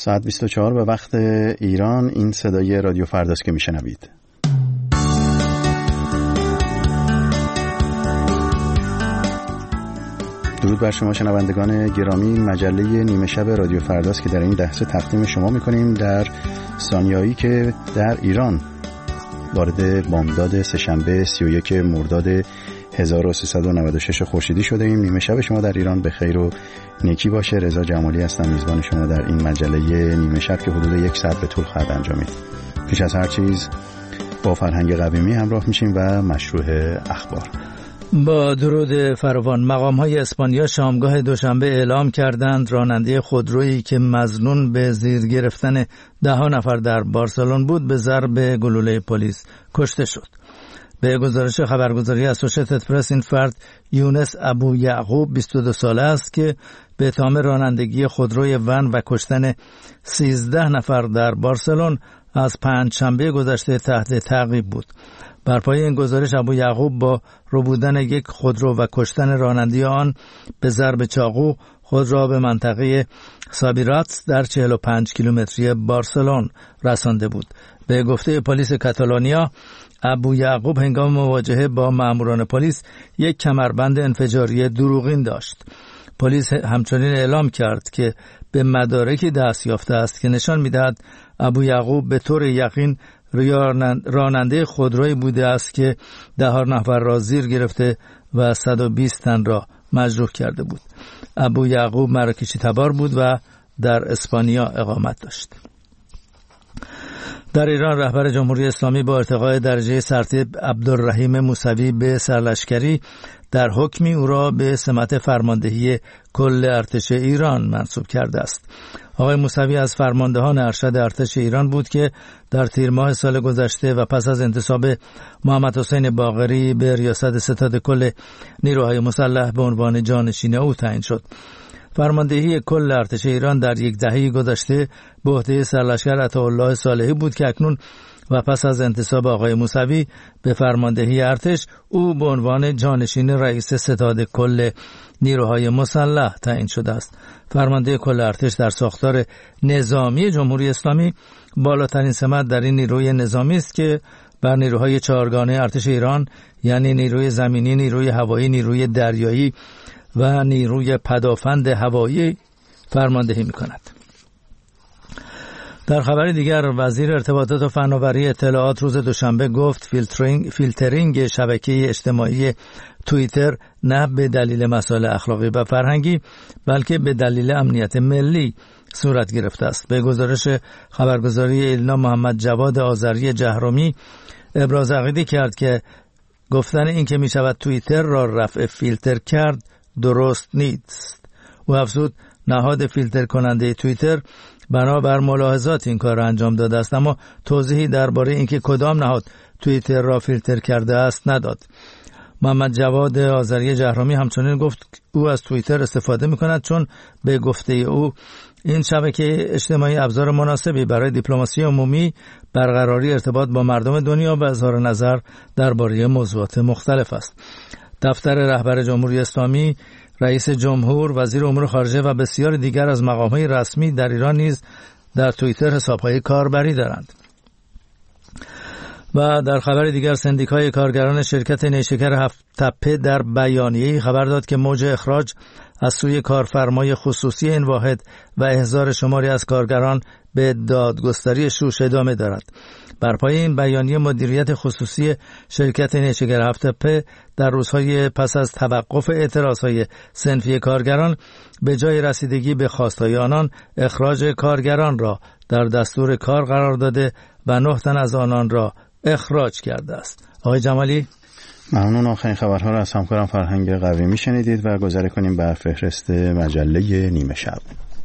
ساعت 24 به وقت ایران. این صدای رادیو فرداست که میشنوید. درود بر شما شنوندگان گرامی. مجله نیمه شب رادیو فرداست که در این لحظه تقدیم شما میکنیم در ثانیه‌ای که در ایران وارد بامداد سه‌شنبه 31 مرداد 1396 خورشیدی شده ایم. نیمه شب شما در ایران به خیر و نیکی باشه. رضا جمالی هستم، میزبان شما در این مجله نیمه شب که حدود 1 ساعت به طول خواهد انجامید. پیش از هر چیز با فرهنگ قویمی همراه میشیم و مشروع اخبار. با درود فراوان. مقام‌های اسپانیا شامگاه دوشنبه اعلام کردند راننده خودرویی که مظنون به زیر گرفتن 10 نفر در بارسلون بود به ضرب گلوله پلیس کشته شد. به گزارش خبرگزاری اسوشیتد پرس این فرد یونس ابو یعقوب 22 ساله است که به اتهام رانندگی خودروی ون و کشتن 13 نفر در بارسلون از پنجشنبه گذشته تحت تعقیب بود. بر پایه این گزارش ابو یعقوب با ربودن یک خودرو و کشتن راننده آن به ضرب چاقو خود را به منطقه سابیراتس در 45 کیلومتری بارسلون رسانده بود. به گفته پلیس کاتالونیا، ابو یعقوب هنگام مواجهه با ماموران پلیس یک کمربند انفجاری دروغین داشت. پلیس همچنین اعلام کرد که به مدارکی دست یافته است که نشان می‌دهد ابو یعقوب به طور یقین راننده خودرویی بوده است که 10 نفر را زیر گرفته و 120 تن را مجروح کرده بود. ابو یعقوب مراکشی تبار بود و در اسپانیا اقامت داشت. در ایران رهبر جمهوری اسلامی با ارتقای درجه سرتیپ عبدالرحیم موسوی به سرلشکری در حکمی او را به سمت فرماندهی کل ارتش ایران منصوب کرده است. آقای موسوی از فرماندهان ارشد ارتش ایران بود که در تیر ماه سال گذشته و پس از انتصاب محمد حسین باقری به ریاست ستاد کل نیروهای مسلح به عنوان جانشین او تعیین شد. فرماندهی کل ارتش ایران در یک دهه گذشته به عهده سرلشکر عطاالله صالحی بود که اکنون و پس از انتصاب آقای موسوی به فرماندهی ارتش او به عنوان جانشین رئیس ستاد کل نیروهای مسلح تعیین شده است. فرمانده کل ارتش در ساختار نظامی جمهوری اسلامی بالاترین سمت در این نیروی نظامی است که بر نیروهای چهارگانه ارتش ایران یعنی نیروی زمینی، نیروی هوایی، نیروی دریایی و نیروی پدافند هوایی فرماندهی می‌کند. در خبر دیگر وزیر ارتباطات و فناوری اطلاعات روز دوشنبه گفت فیلترینگ شبکه اجتماعی توییتر نه به دلیل مسائل اخلاقی و فرهنگی بلکه به دلیل امنیت ملی صورت گرفته است. به گزارش خبرگزاری ایلنا محمد جواد آذری جهرومی ابراز عقیده کرد که گفتن این که می شود توییتر را رفع فیلتر کرد درست نیست. او افزود نهاد فیلتر کننده توییتر بنابر ملاحظات این کار را انجام داده است، اما توضیحی درباره اینکه کدام نهاد توییتر را فیلتر کرده است نداد. محمد جواد آذری جهرومی همچنین گفت او از توییتر استفاده می‌کند چون به گفته او این شبکه اجتماعی ابزار مناسبی برای دیپلماسی عمومی، برقراری ارتباط با مردم دنیا و اظهار نظر درباره موضوعات مختلف است. دفتر رهبر جمهوری اسلامی، رئیس جمهور، وزیر امور خارجه و بسیاری دیگر از مقام‌های رسمی در ایران نیز در توییتر حساب‌های کاربری دارند. و در خبر دیگر سندیکای کارگران شرکت نیشکر هفت‌تپه در بیانیه‌ای خبر داد که موج اخراج از سوی کارفرمای خصوصی این واحد و احضار شماری از کارگران به دادگستری شوش ادامه دارد. بر پایه این بیانیه مدیریت خصوصی شرکت نیشکر هفت‌تپه در روزهای پس از توقف اعتراضهای صنفی کارگران به جای رسیدگی به خواستهای آنان اخراج کارگران را در دستور کار قرار داده و 9 تن از آنان را اخراج کرده است. آقای جمالی، ممنون. آخرین خبرها را از همکارم فرهنگ قویمی شنیدید و گذر کنیم بر فهرست مجله نیمه شب.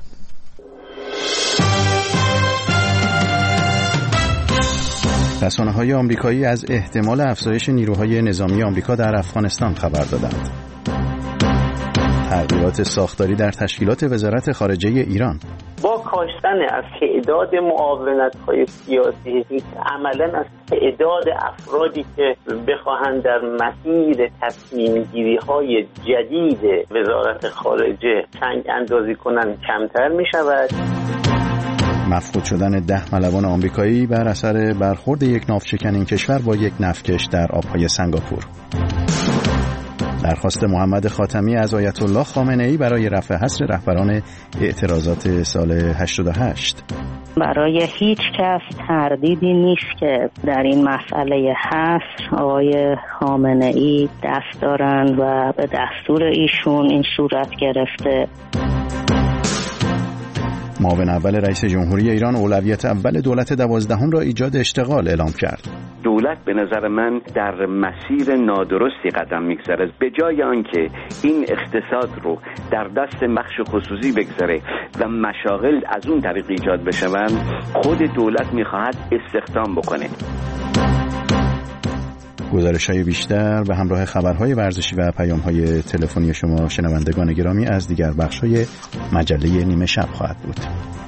رسانه‌های آمریکایی از احتمال افزایش نیروهای نظامی آمریکا در افغانستان خبر دادند. تغییرات ساختاری در تشکیلات وزارت خارجه ایران. با کاهش از تعداد معاونت‌های سیاسی عملاً از تعداد افرادی که بخواهند در مسیر تصمیم‌گیری‌های جدید وزارت خارجه سنگ اندازی کنند کمتر می‌شود. مفقود شدن 10 ملوان آمریکایی بر اثر برخورد یک ناوشکن این کشور با یک نفتکش در آبهای سنگاپور. درخواست محمد خاتمی از آیت الله خامنه‌ای برای رفع حصر رهبران اعتراضات سال 88. برای هیچ کس تردیدی نیست که در این مسئله حصر آقای خامنه‌ای دست دارند و به دستور ایشون این صورت گرفته. معاون اول رئیس جمهوری ایران اولویت اول دولت 12 را ایجاد اشتغال اعلام کرد. دولت به نظر من در مسیر نادرستی قدم میگذاره. به جای آنکه این اقتصاد رو در دست بخش خصوصی بگذاره و مشاغل از اون طریق ایجاد بشوند، خود دولت میخواهد استخدام بکنه. گزارش‌های بیشتر به همراه خبرهای ورزشی و پیام‌های تلفنی شما شنوندگان گرامی از دیگر بخش‌های مجله نیمه شب خواهد بود.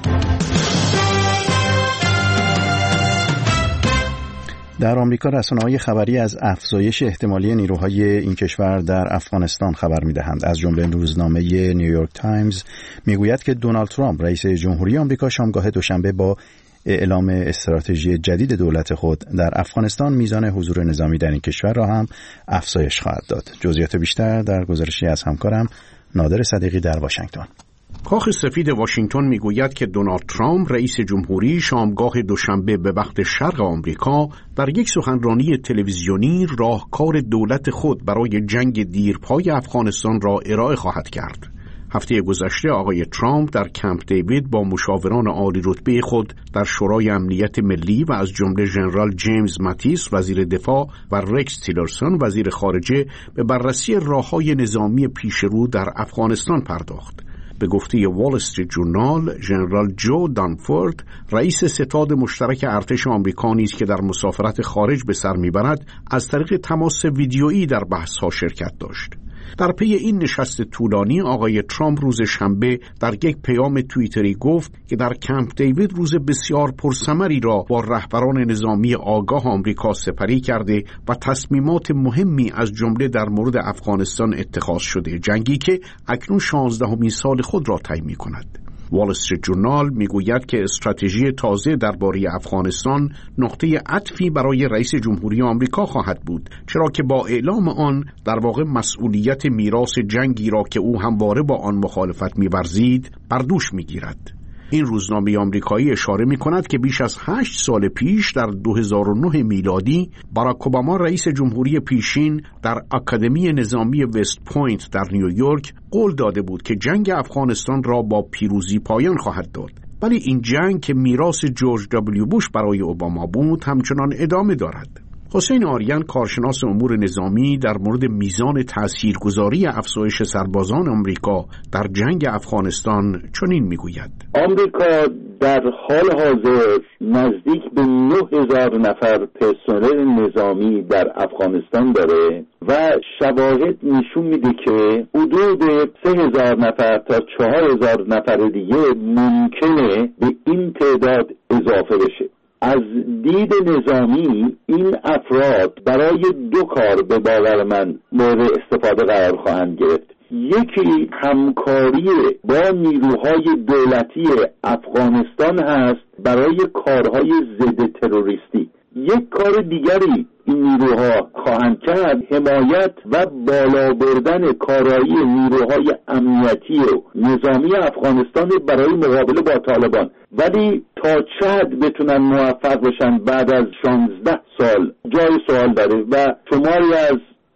در آمریکا رسانه‌های خبری از افزایش احتمالی نیروهای این کشور در افغانستان خبر می‌دهند. از جمله روزنامه نیویورک تایمز می‌گوید که دونالد ترامپ رئیس جمهوری آمریکا شامگاه دوشنبه با اعلام استراتژی جدید دولت خود در افغانستان میزان حضور نظامی در این کشور را هم افزایش خواهد داد. جزئیات بیشتر در گزارشی از همکارم نادر صدیقی در واشنگتن. کاخ سفید واشنگتن میگوید که دونالد ترامپ رئیس جمهوری شامگاه دوشنبه به وقت شرق آمریکا در یک سخنرانی تلویزیونی راهکار دولت خود برای جنگ دیرپای افغانستان را ارائه خواهد کرد. هفته گذشته آقای ترامپ در کمپ دیوید با مشاوران عالی رتبه خود در شورای امنیت ملی و از جمله ژنرال جیمز ماتیس وزیر دفاع و رکس تیلرسون وزیر خارجه به بررسی راه‌های نظامی پیشرو در افغانستان پرداخت. به گفته وال استریت جورنال، ژنرال جو دانفورد رئیس ستاد مشترک ارتش آمریکا نیز که در مسافرت خارج به سر میبرد از طریق تماس ویدیویی در بحث‌ها شرکت داشت. در پی این نشست طولانی آقای ترامپ روز شنبه در یک پیام توییتری گفت که در کمپ دیوید روز بسیار پرثمری را با رهبران نظامی آگاه آمریکا سپری کرده و تصمیمات مهمی از جمله در مورد افغانستان اتخاذ شده، جنگی که اکنون 16مین سال خود را طی می‌کند. وال استریت جورنال میگوید که استراتژی تازه درباره افغانستان نقطه عطفی برای رئیس جمهوری آمریکا خواهد بود، چرا که با اعلام آن در واقع مسئولیت میراث جنگی را که او همواره با آن مخالفت می‌ورزید بر دوش می‌گیرد. این روزنامه آمریکایی اشاره می‌کند که بیش از 8 سال پیش در 2009 میلادی باراک اوباما رئیس جمهوری پیشین در آکادمی نظامی وست پوینت در نیویورک قول داده بود که جنگ افغانستان را با پیروزی پایان خواهد داد. ولی این جنگ که میراث جورج دبلیو بوش برای اوباما بود همچنان ادامه دارد. حسین آریان کارشناس امور نظامی در مورد میزان تاثیرگذاری افزایش سربازان آمریکا در جنگ افغانستان چنین میگوید: آمریکا در حال حاضر نزدیک به 9000 نفر پرسنل نظامی در افغانستان داره و شواهد نشون میده که حدود 3000 نفر تا 4000 نفر دیگه ممکنه به این تعداد اضافه بشه. از دید نظامی این افراد برای 2 کار به باور من مورد استفاده قرار خواهند گرفت. یکی همکاری با نیروهای دولتی افغانستان هست برای کارهای ضد تروریستی. یک کار دیگری این نیروها خواهند کرد حمایت و بالا بردن کارایی نیروهای امنیتی و نظامی افغانستان برای مقابله با طالبان. ولی تا چه حد بتونن موفق بشن بعد از 16 سال جای سوال داره و شماری از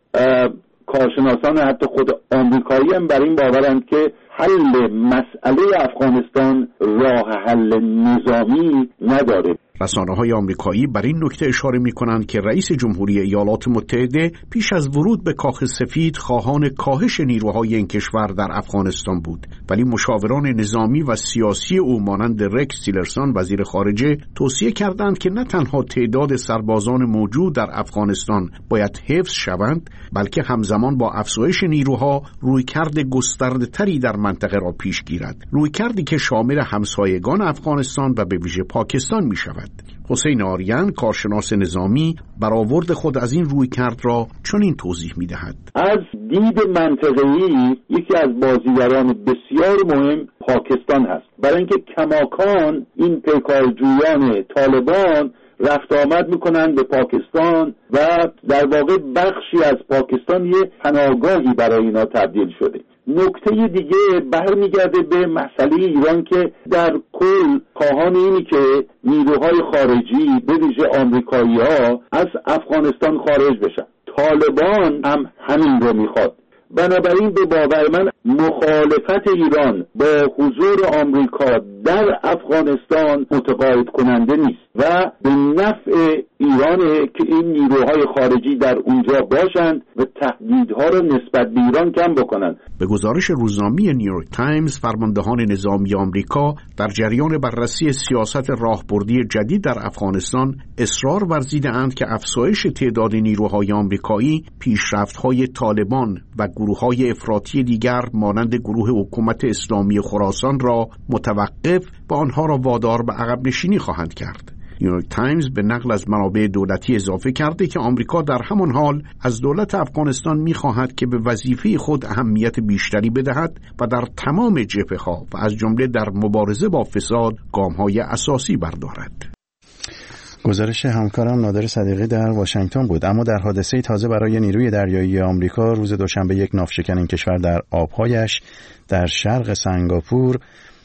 کارشناسان حتی خود آمریکایی هم بر این باورند که حل مسئله افغانستان راه حل نظامی نداره. رسانه‌های آمریکایی بر این نکته اشاره می‌کنند که رئیس جمهوری ایالات متحده پیش از ورود به کاخ سفید خواهان کاهش نیروهای این کشور در افغانستان بود، ولی مشاوران نظامی و سیاسی او مانند رکس تیلرسون وزیر خارجه توصیه کردند که نه تنها تعداد سربازان موجود در افغانستان باید حفظ شوند، بلکه همزمان با افزایش نیروها رویکرد گسترده‌تری در منطقه را پیش گیرد، رویکردی که شامل همسایگان افغانستان و به ویژه پاکستان می‌شود. حسین آریان کارشناس نظامی برآورد خود از این رویکرد را چنین توضیح می‌دهد. از دید منطقه‌ای یکی از بازیگران بسیار مهم پاکستان هست، برای اینکه کماکان این پیکارجویان طالبان رفت آمد میکنن به پاکستان و در واقع بخشی از پاکستان یه پناهگاهی برای اینا تبدیل شده. نکته دیگه برمیگرده به مسئله ایران که در کل خواهان اینی که نیروهای خارجی به ویژه آمریکایی‌ها از افغانستان خارج بشن. طالبان هم همین رو میخواد. بنابراین به باور من مخالفت ایران با حضور آمریکا در افغانستان متقاعد کننده نیست و به نفع ایرانه که این نیروهای خارجی در اونجا باشند و تهدیدها رو نسبت به ایران کم بکنند. به گزارش روزنامه نیویورک تایمز، فرماندهان نظامی آمریکا در جریان بررسی سیاست راهبردی جدید در افغانستان اصرار ورزیده‌اند که افزایش تعداد نیروهای آمریکایی پیشرفت‌های طالبان و گروه‌های افراطی دیگر مانند گروه حکومت اسلامی خراسان را متوقف و آنها را وادار به عقب نشینی خواهند کرد. نیویورک تایمز به نقل از منابع دولتی اضافه کرده که آمریکا در همان حال از دولت افغانستان می‌خواهد که به وظیفه خود اهمیت بیشتری بدهد و در تمام جبهه‌ها و از جمله در مبارزه با فساد گام‌های اساسی بردارد. گزارش همکارم نادر صدیقی در واشنگتن بود. اما در حادثه تازه برای نیروی دریایی آمریکا روز دوشنبه یک ناوشکن این کشور در آبهایش در شرق سنگاپور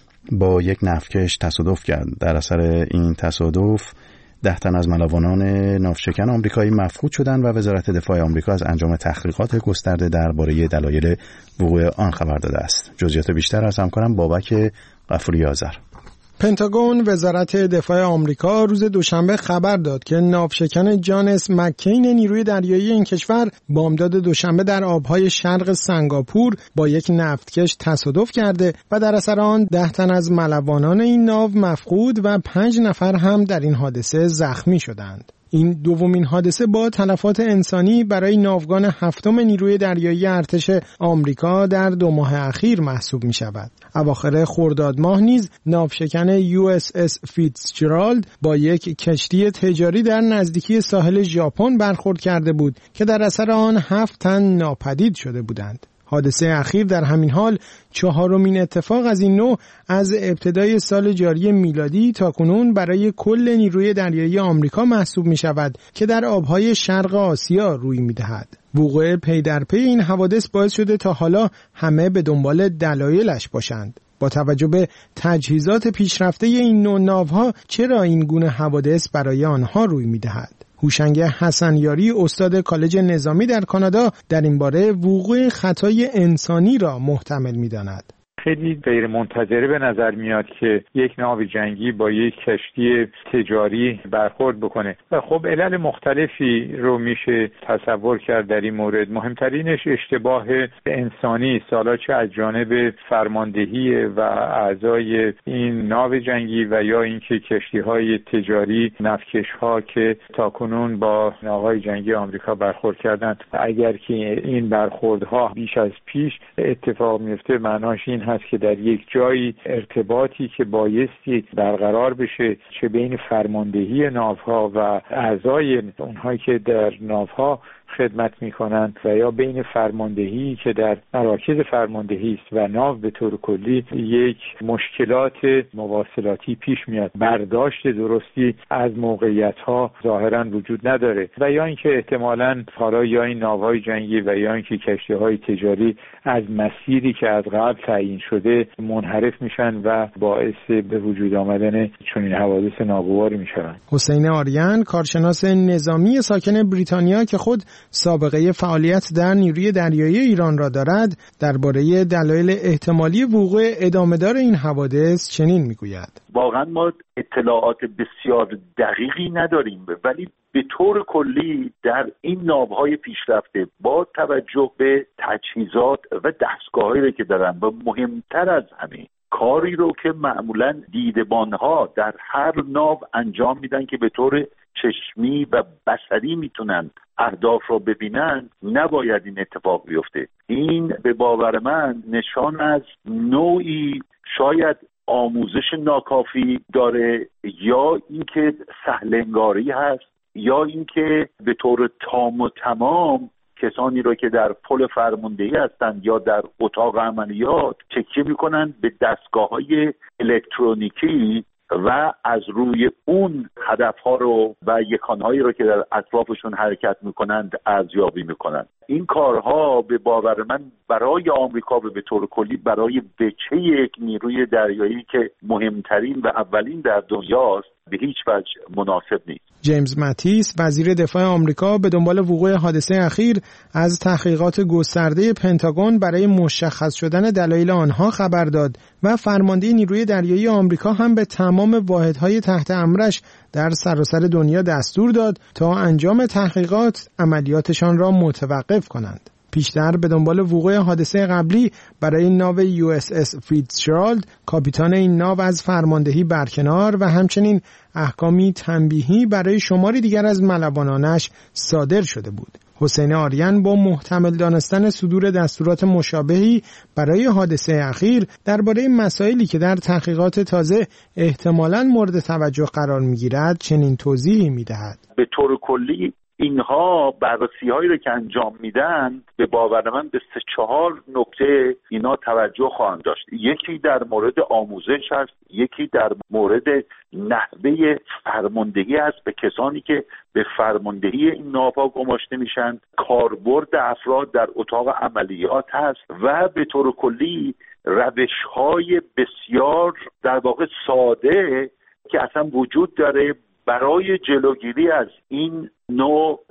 با یک نفتکش تصادف کرد. در اثر این تصادف 10 تن از ملوانان ناوشکن آمریکایی مفقود شدند و وزارت دفاع آمریکا از انجام تحقیقات گسترده درباره دلایل وقوع آن خبر داده است. جزئیات بیشتر از همکارم بابک غفوری آذر. پنتاگون وزارت دفاع آمریکا روز دوشنبه خبر داد که ناوشکن جان اس مککین نیروی دریایی این کشور بامداد دوشنبه در آبهای شرق سنگاپور با یک نفتکش تصادف کرده و در اثر آن 10 تن از ملوانان این ناو مفقود و 5 نفر هم در این حادثه زخمی شدند. این دومین حادثه با تلفات انسانی برای ناوگان 7 نیروی دریایی ارتش آمریکا در 2 ماه اخیر محسوب می شود. اواخر خرداد ماه نیز ناوشکن USS فیتزجرالد با یک کشتی تجاری در نزدیکی ساحل ژاپن برخورد کرده بود که در اثر آن 7 تن ناپدید شده بودند. حادثه اخیر در همین حال 4مین اتفاق از این نوع از ابتدای سال جاری میلادی تا کنون برای کل نیروی دریایی آمریکا محسوب می شود که در آبهای شرق آسیا روی می دهد. وقوع پی در پی این حوادث باعث شده تا حالا همه به دنبال دلایلش باشند. با توجه به تجهیزات پیشرفته این نوع ناوها چرا این گونه حوادث برای آنها روی می دهد؟ هوشنگ حسنیاری استاد کالج نظامی در کانادا در این باره وقوع خطای انسانی را محتمل می‌داند. خیلی غیر منتظره به نظر میاد که یک ناو جنگی با یک کشتی تجاری برخورد بکنه و خب علل مختلفی رو میشه تصور کرد در این مورد. مهمترینش اشتباه انسانی سالا چه از جانب فرماندهی و اعضای این ناو جنگی و یا اینکه کشتی‌های تجاری نفتکش‌ها که تاکنون با ناوهای جنگی آمریکا برخورد کردند، اگر که این برخوردها بیش از پیش اتفاق میفته معناش این هست که در یک جایی ارتباطی که بایستی برقرار بشه چه بین فرماندهی ناوها و اعضای اونهایی که در ناوها خدمت میکنند و یا بین فرماندهی که در مراکز فرماندهی است و ناو به طور کلی یک مشکلات مواصلاتی پیش میاد. برداشت درستی از موقعیت‌ها ظاهراً وجود نداره و یا اینکه احتمالاً حالا یا این ناوهای جنگی و یا اینکه کشتی‌های تجاری از مسیری که از قبل تعیین شده منحرف میشن و باعث به وجود آمدن چنین حوادث ناگواری میشن. حسین آریان کارشناس نظامی ساکن بریتانیا که خود سابقه فعالیت در نیروی دریایی ایران را دارد درباره دلایل احتمالی وقوع ادامه‌دار این حوادث چنین میگوید: واقعا ما اطلاعات بسیار دقیقی نداریم، ولی به طور کلی در این ناوهای پیشرفته با توجه به تجهیزات و دستگاهایی که دارن و مهمتر از همه کاری رو که معمولا دیدبانها در هر ناو انجام میدن که به طور چشمی و بصری میتونن اهداف رو ببینن، نباید این اتفاق بیفته. این به باور من نشان از نوعی شاید آموزش ناکافی داره، یا اینکه سهلنگاری هست، یا اینکه به طور تام و تمام کسانی رو که در پل فرماندهی هستند یا در اتاق عملیات تکیه میکنن به دستگاه‌های الکترونیکی و از روی اون هدفها رو و یکانهایی رو که در اطرافشون حرکت میکنند ارزیابی میکنند. این کارها به باور من برای آمریکا به طور کلی برای بچه یک نیروی دریایی که مهمترین و اولین در دنیاست به هیچ وجه مناسب نیست. جیمز ماتیس وزیر دفاع آمریکا به دنبال وقوع حادثه اخیر از تحقیقات گسترده پنتاگون برای مشخص شدن دلایل آنها خبر داد و فرمانده نیروی دریایی آمریکا هم به تمام واحدهای تحت امرش در سراسر دنیا دستور داد تا انجام تحقیقات عملیاتشان را متوقف کنند. پیشتر به دنبال وقوع حادثه قبلی برای ناو USS فیتزجرالد، کاپیتان این ناو از فرماندهی برکنار و همچنین احکامی تنبیهی برای شماری دیگر از ملوانانش صادر شده بود. حسین آریان با محتمل دانستن صدور دستورات مشابهی برای حادثه اخیر درباره مسائلی که در تحقیقات تازه احتمالاً مورد توجه قرار می‌گیرد چنین توضیحی می‌دهد. به طور کلی اینها بررسی هایی رو که انجام میدن به باور من به 3-4 نکته اینا توجه خواهند داشت. یکی در مورد آموزش هست، یکی در مورد نحوه فرماندهی هست به کسانی که به فرماندهی این ناوها گماشته میشن، کاربرد افراد در اتاق عملیات هست و به طور کلی روش‌های بسیار در واقع ساده که اصلا وجود داره برای جلوگیری از این نوع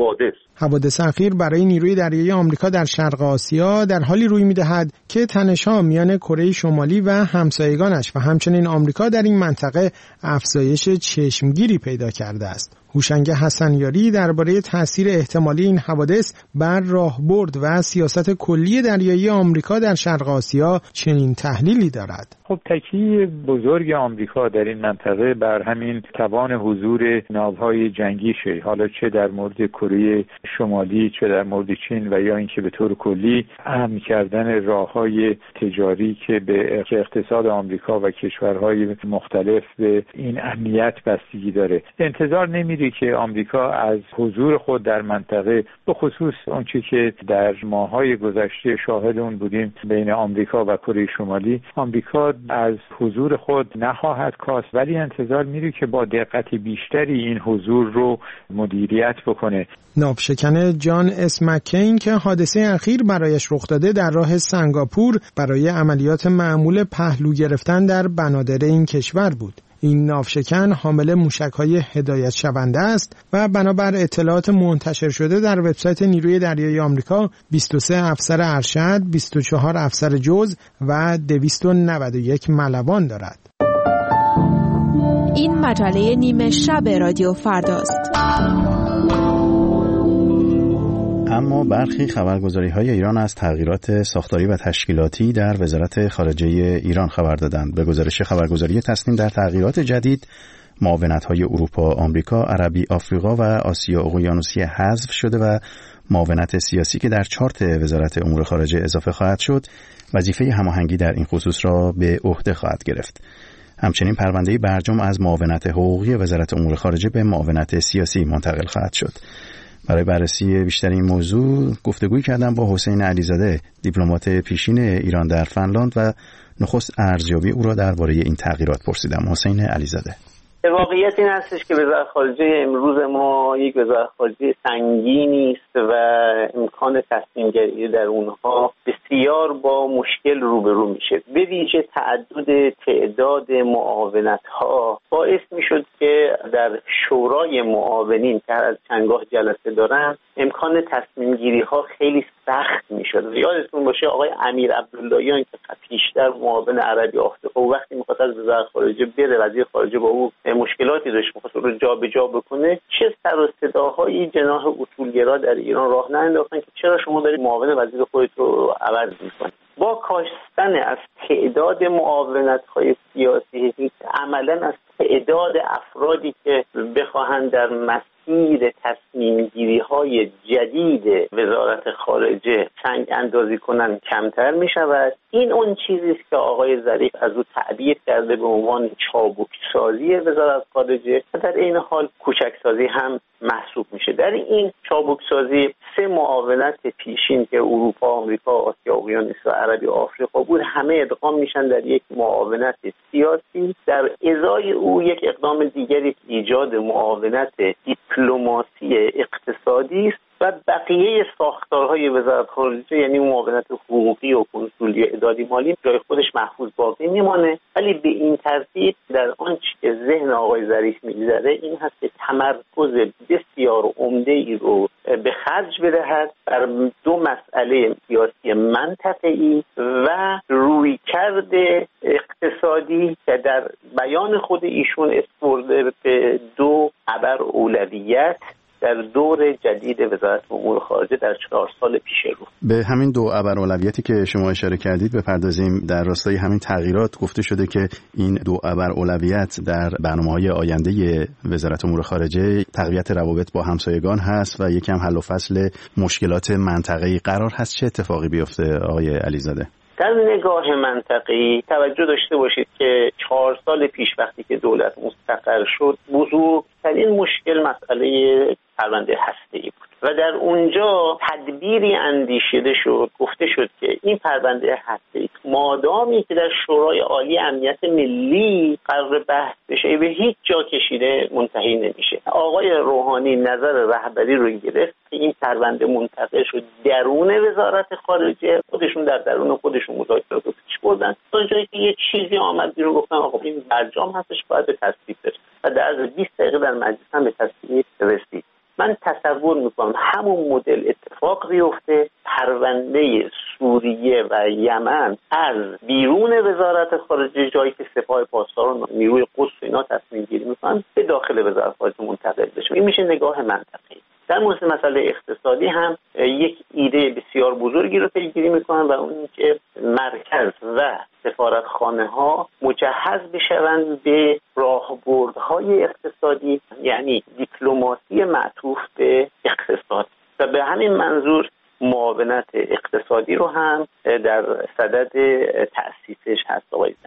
حوادث اخیر برای نیروی دریایی آمریکا در شرق آسیا در حالی روی می‌دهد که تنش‌ها میان کره شمالی و همسایگانش و همچنین آمریکا در این منطقه افزایش چشمگیری پیدا کرده است. هوشنگ حسنیاری درباره تأثیر احتمالی این حوادث بر راهبرد و سیاست کلی دریایی آمریکا در شرق آسیا چنین تحلیلی دارد. خب تکیه بزرگ آمریکا در این منطقه بر همین توان حضور ناوهای جنگیشه، حالا چه در مورد کره شمالی، چه در مورد چین و یا اینکه به طور کلی امن کردن راههای تجاری که به اقتصاد آمریکا و کشورهای مختلف به این امنیت بستگی داره. انتظار نمیره که آمریکا از حضور خود در منطقه، به خصوص اونچه که در ماه‌های گذشته شاهد اون بودیم بین آمریکا و کره شمالی، آمریکا از حضور خود نخواهد کاست، ولی انتظار میره که با دقت بیشتری این حضور رو مدیریت بکنه. ناوشکن جان اس مکین که حادثه اخیر برایش رخ داده در راه سنگاپور برای عملیات معمول پهلو گرفتن در بنادر این کشور بود. این ناوشکن حامل موشک‌های هدایت شونده است و بنابر اطلاعات منتشر شده در وبسایت نیروی دریایی آمریکا 23 افسر ارشد، 24 افسر جز و 291 ملوان دارد. این مجله نیمه شب رادیو فرداست. اما برخی خبرگزاری‌های ایران از تغییرات ساختاری و تشکیلاتی در وزارت خارجه ایران خبر دادند. به گزارش خبرگزاری تصنیم در تغییرات جدید، معاونت‌های اروپا، آمریکا، عربی، آفریقا و آسیا اقیانوسی حذف شده و معاونت سیاسی که در چارت وزارت امور خارجه اضافه خواهد شد، وظیفه هماهنگی در این خصوص را به عهده خواهد گرفت. همچنین پرونده برجام از معاونت حقوقی وزارت امور خارجه به معاونت سیاسی منتقل خواهد شد. برای بررسی بیشتر این موضوع گفتگوی کردم با حسین علیزاده، دیپلمات پیشین ایران در فنلاند و نخست ارزیابی او را درباره این تغییرات پرسیدم. حسین علیزاده: واقعیت این هستش که وزارت خارجه امروز ما یک وزارت خارجه سنگینی است و امکان تصمیم گیری در اونها بسیار با مشکل روبرو میشه. به ویژه تعدد تعداد معاونت ها باعث میشد که در شورای معاونین که هر از چندگاه جلسه دارن امکان تصمیم گیری ها خیلی سخت میشد. یادتون باشه آقای امیر عبداللهیان که پیشتر معاون عربی آفریقا و وقتی میخواست از وزارت خارجه بره، وزیر خارجه با او مشکلاتی داشت، میخواست رو جابجا بکنه، چه سر و صداهایی جناح اصولگرا در ایران راه نانداختن که چرا شما دارید معاون وزیر خودت رو عوض میکنید. با کاستن از تعداد معاونت‌های سیاسی عملاً از تعداد افرادی که بخواهند در تأثیر تصمیم گیری های جدید وزارت خارجه سنگ اندازی کنن کمتر می شود. این اون چیزی است که آقای ظریف از او تعبیر کرده به عنوان چابک سازی وزارت خارجه و در این حال کوچک سازی هم محسوب میشه. در این چابک سازی 3 معاونت پیشین که اروپا، آمریکا، آسیا، اقیانوس عربی و آفریقا بود همه ادغام میشن در یک معاونت سیاسی. در ازای او یک اقدام دیگری ایجاد معاونت دیپلماسی اقتصادی است و بقیه ساختارهای وزارت خارجه یعنی معاونت حقوقی و کنسولی اداری مالی جای خودش محفوظ باقی میمانه. ولی به این ترتیب در آنچه که ذهن آقای ظریف میگذره این هست که تمرکز بسیار عمده ای رو به خرج بدهد بر 2 مسئله سیاسی منطقه‌ای و رویکرد اقتصادی که در بیان خود ایشون اسپرده به 2 ابراولویت در دور جدید وزارت امور خارجه در 4 سال پیش رو. به همین 2 ابراولویتی که شما اشاره کردید بپردازیم. در راستای همین تغییرات گفته شده که این 2 ابراولویت در برنامه‌های آینده وزارت امور خارجه تقویت روابط با همسایگان هست و یکم حل و فصل مشکلات منطقه‌ای قرار هست. چه اتفاقی بیفته آقای علیزاده؟ در نگاه منطقی توجه داشته باشید که 4 سال پیش وقتی که دولت مستقر شد بزرگترین مشکل مسئله پرونده هسته‌ای بود و در اونجا تدبیری اندیشیده شد. گفته شد که این پرونده هسته‌ای مادامی که در شورای عالی امنیت ملی قرار بحث بشه به هیچ جا کشیده منتهی نمیشه. آقای روحانی نظر رهبری رو گرفت که این پرونده منتقل شد درون وزارت خارجه. خودشون در درون خودشون مذاکرات رو پیش بردن تا جایی که یه چیزی آمد بیرون گفتن آقا این برجام هستش باید به تصویب بره و در از 20 دقیقه در مجلس هم به تصویب رسید. من تصور میکنم همون مدل اتفاق بیفته، پرونده سوریه و یمن از بیرون وزارت خارجه جایی که سپاه پاسداران نیروی قدس اینا تصمیم گیری میکنن به داخل وزارت خارجه منتقل بشه. این میشه نگاه منطقی. در مورد مسئله اقتصادی هم یک ایده بسیار بزرگی رو پیگیری میکنن و اون که مرکز و سفارتخانه ها مجهز بشوند به راهبردهای اقتصادی یعنی دیپلماسی معطوف به اقتصاد و به همین منظور معاونت اقتصادی رو هم در صدد تأسیسش هست.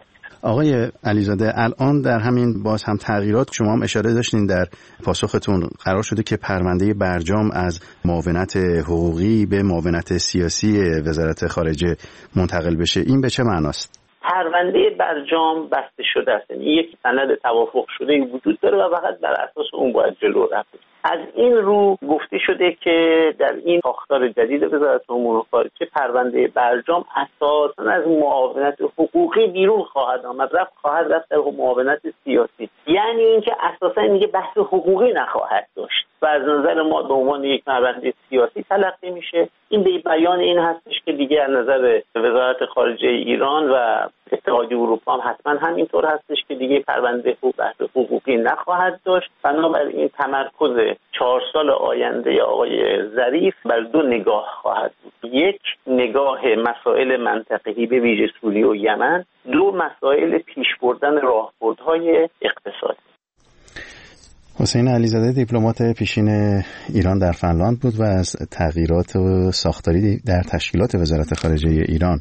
آقای علیزاده الان در همین باز هم تغییرات شما هم اشاره داشتین در پاسختون قرار شده که پرونده برجام از معاونت حقوقی به معاونت سیاسی وزارت خارجه منتقل بشه. این به چه معناست؟ پرونده برجام بسته شده است. یک سند توافق شده وجود داره و فقط بر اساس اون باید جلو رفت. از این رو گفته شده که در این ساختار جدید وزارت امور خارجه پرونده برجام اساساً از معاونت حقوقی بیرون خواهد آمد، خواهد رفت در معاونت سیاسی. یعنی اینکه اساساً دیگه بحث حقوقی نخواهد داشت و از نظر ما به عنوان یک پرونده سیاسی تلقی میشه. این به بیان این هستش که دیگه از نظر وزارت خارجه ایران و اتحادیه اروپا هم حتما همینطور هستش که دیگه پرونده حقوقی نخواهد داشت. بنابراین تمرکز 4 سال آینده آقای ظریف بر 2 نگاه خواهد بود. یک نگاه مسائل منطقه‌ای به ویژه سوریه و یمن، 2 مسائل پیش بردن راهبردهای اقتصادی. حسین علیزاده دیپلمات پیشین ایران در فنلاند بود و از تغییرات ساختاری در تشکیلات وزارت خارجه ایران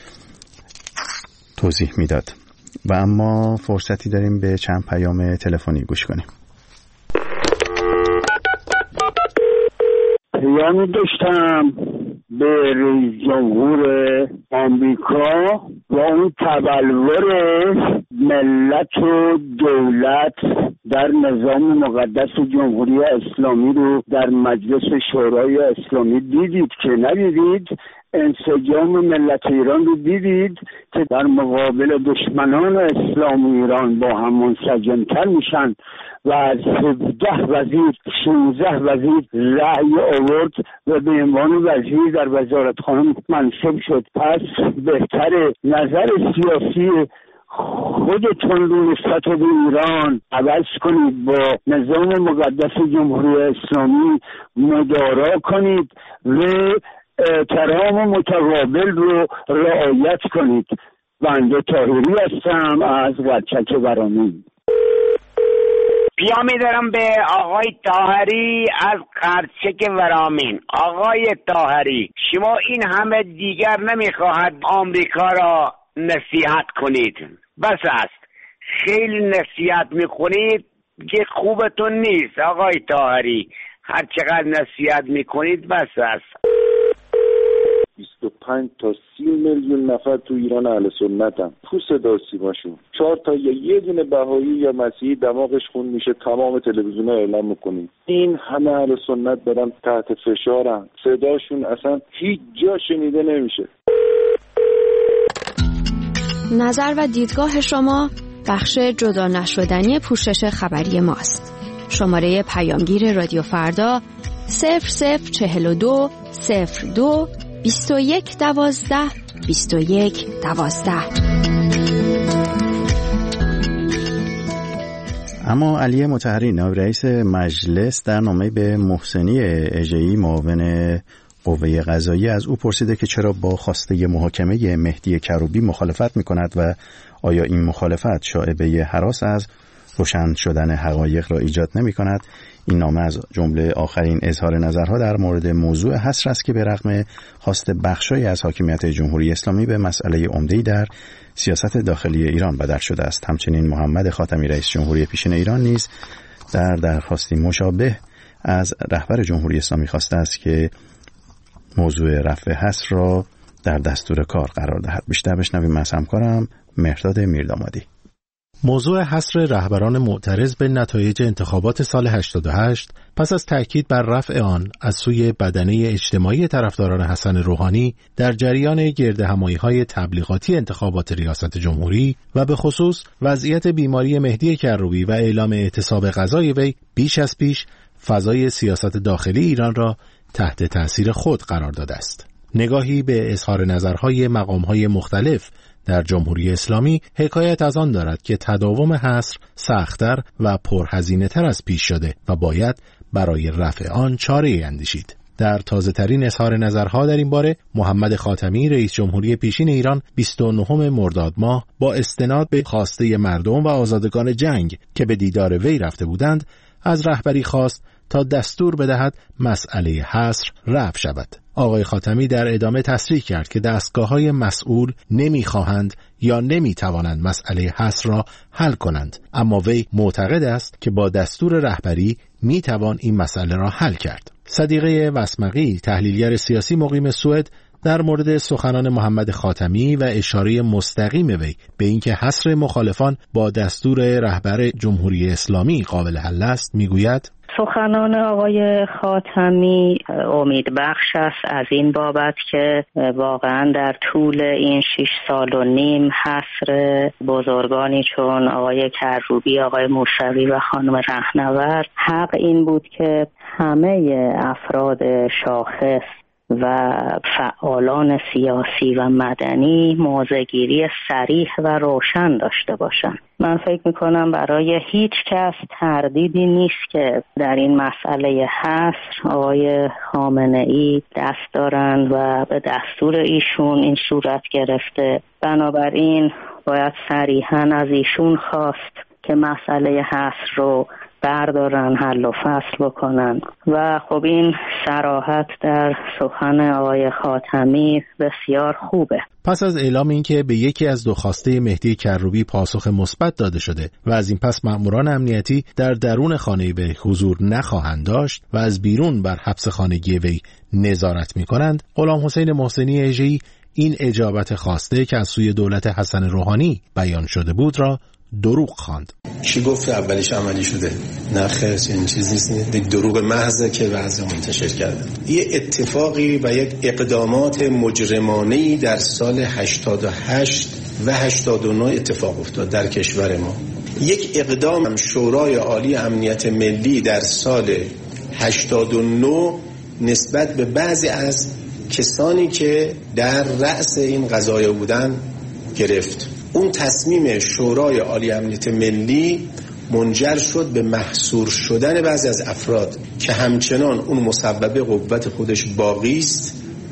توضیح میداد. و اما فرصتی داریم به چند پیام تلفنی گوش کنیم. پیامی داشتم به رئیس جمهور آمریکا و اون تبلور ملت و دولت در نظام مقدس جمهوری اسلامی رو در مجلس شورای اسلامی دیدید که ندیدید؟ انسجام ملت ایران رو دیدید که در مقابل دشمنان اسلام ایران با هم منسجم‌تر میشن و از 17 وزیر 16 وزیر رأی آورد و به عنوان وزیر در وزارتخانه منصوب شد. پس بهتر نظر سیاسی خودتون رو نسبت به ایران عوض کنید، با نظام مقدس جمهوری اسلامی مدارا کنید و احترام متقابل رو رعایت کنید. بنده طاهری هستم از قرچک ورامین. پیامی دارم به آقای طاهری از قرچک ورامین. آقای طاهری، شما این همه دیگر نمیخواهد آمریکا را نصیحت کنید، بس است. خیلی نصیحت میکنید که خوبتون نیست آقای طاهری، هر چقدر نصیحت میکنید بس است. 25 تا 30 میلیون نفر تو ایران اهل سنتن، تو صدا سیماشون 4 تا یه دونه بهایی یا مسیحی دماغش خون میشه تمام تلویزیون‌ها اعلام میکنید. این همه اهل سنت دارن تحت فشارن، صداشون اصلا هیچ جا شنیده نمیشه. نظر و دیدگاه شما بخش جدا نشدنی پوشش خبری ماست. شماره پیامگیر رادیو فردا 0042 02 21 12 21 12. اما علی مطهری نایب رئیس مجلس در نامه به محسنی اژه‌ای معاون قوه قضاییه از او پرسیده که چرا با خواسته محاکمه مهدی کروبی مخالفت می‌کند و آیا این مخالفت شایبه هراس از روشن شدن حقایق را ایجاد نمی‌کند. این نامه از جمله آخرین اظهار نظرها در مورد موضوع حصر است که به رغم خواست بخشی از حاکمیت جمهوری اسلامی به مسئله عمده‌ای در سیاست داخلی ایران بدل شده است. همچنین محمد خاتمی رئیس جمهوری پیشین ایران نیز در درخواستی مشابه از رهبر جمهوری اسلامی خواسته است که موضوع رفع حصر را در دستور کار قرار دهد. بیشتر بشنویم از همکارم مهرداد میردامادی. موضوع حصر رهبران معترض به نتایج انتخابات سال 88 پس از تأکید بر رفع آن از سوی بدنه اجتماعی طرفداران حسن روحانی در جریان گردهمایی‌های تبلیغاتی انتخابات ریاست جمهوری و به خصوص وضعیت بیماری مهدی کروبی و اعلام اعتصاب غذای وی بیش از پیش فضای سیاست داخلی ایران را تحت تأثیر خود قرار داده است. نگاهی به اظهار نظرهای مقام‌های مختلف در جمهوری اسلامی حکایت از آن دارد که تداوم حصر سخت‌تر و پرهزینه‌تر از پیش شده و باید برای رفع آن چاره‌ای اندیشید. در تازه‌ترین اظهار نظرها در این باره محمد خاتمی رئیس جمهوری پیشین ایران 29 مرداد ماه با استناد به خواسته مردم و آزادگان جنگ که به دیدار وی رفته بودند از رهبری خواست تا دستور بدهد مسئله حصر رفع شود. آقای خاتمی در ادامه تصریح کرد که دستگاه‌های مسئول نمی‌خواهند یا نمی‌توانند مسئله حصر را حل کنند، اما وی معتقد است که با دستور رهبری می‌توان این مسئله را حل کرد. صدیقه وسمقی تحلیلگر سیاسی مقیم سوئد در مورد سخنان محمد خاتمی و اشاره مستقیم وی به اینکه حصر مخالفان با دستور رهبر جمهوری اسلامی قابل حل است میگوید: سخنان آقای خاتمی امیدبخش است از این بابت که واقعا در طول این 6 سال و نیم حصر بزرگانی چون آقای کروبی، آقای موسوی و خانم رهنورد، حق این بود که همه افراد شاخص و فعالان سیاسی و مدنی موضع‌گیری صریح و روشن داشته باشند. من فکر میکنم برای هیچ کس تردیدی نیست که در این مسئله حصر آقای خامنه‌ای دست دارند و به دستور ایشون این صورت گرفته. بنابراین باید صریحاً از ایشون خواست که مسئله حصر رو بردارن، حل و فصل بکنن و خب این صراحت در سخن آقای خاتمی بسیار خوبه. پس از اعلام اینکه به یکی از دو خواسته مهدی کروبی پاسخ مثبت داده شده و از این پس مأموران امنیتی در درون خانه وی حضور نخواهند داشت و از بیرون بر حبس خانگی وی نظارت می‌کنند، غلام حسین محسنی اژه‌ای این اجابت خواسته که از سوی دولت حسن روحانی بیان شده بود را دروغ خواند. کی گفت اولیش عملی شده؟ نه خیر، این چیز نیست، دروغ محض که بعضی منتشر کردن. یه اتفاقی و یک اقدامات مجرمانه‌ای در سال 88 و 89 اتفاق افتاد در کشور ما. یک اقدام شورای عالی امنیت ملی در سال 89 نسبت به بعضی از کسانی که در رأس این قضایا بودن گرفت. اون تصمیم شورای عالی امنیت ملی منجر شد به محصور شدن بعضی از افراد که همچنان اون مسبب قوت خودش باقی است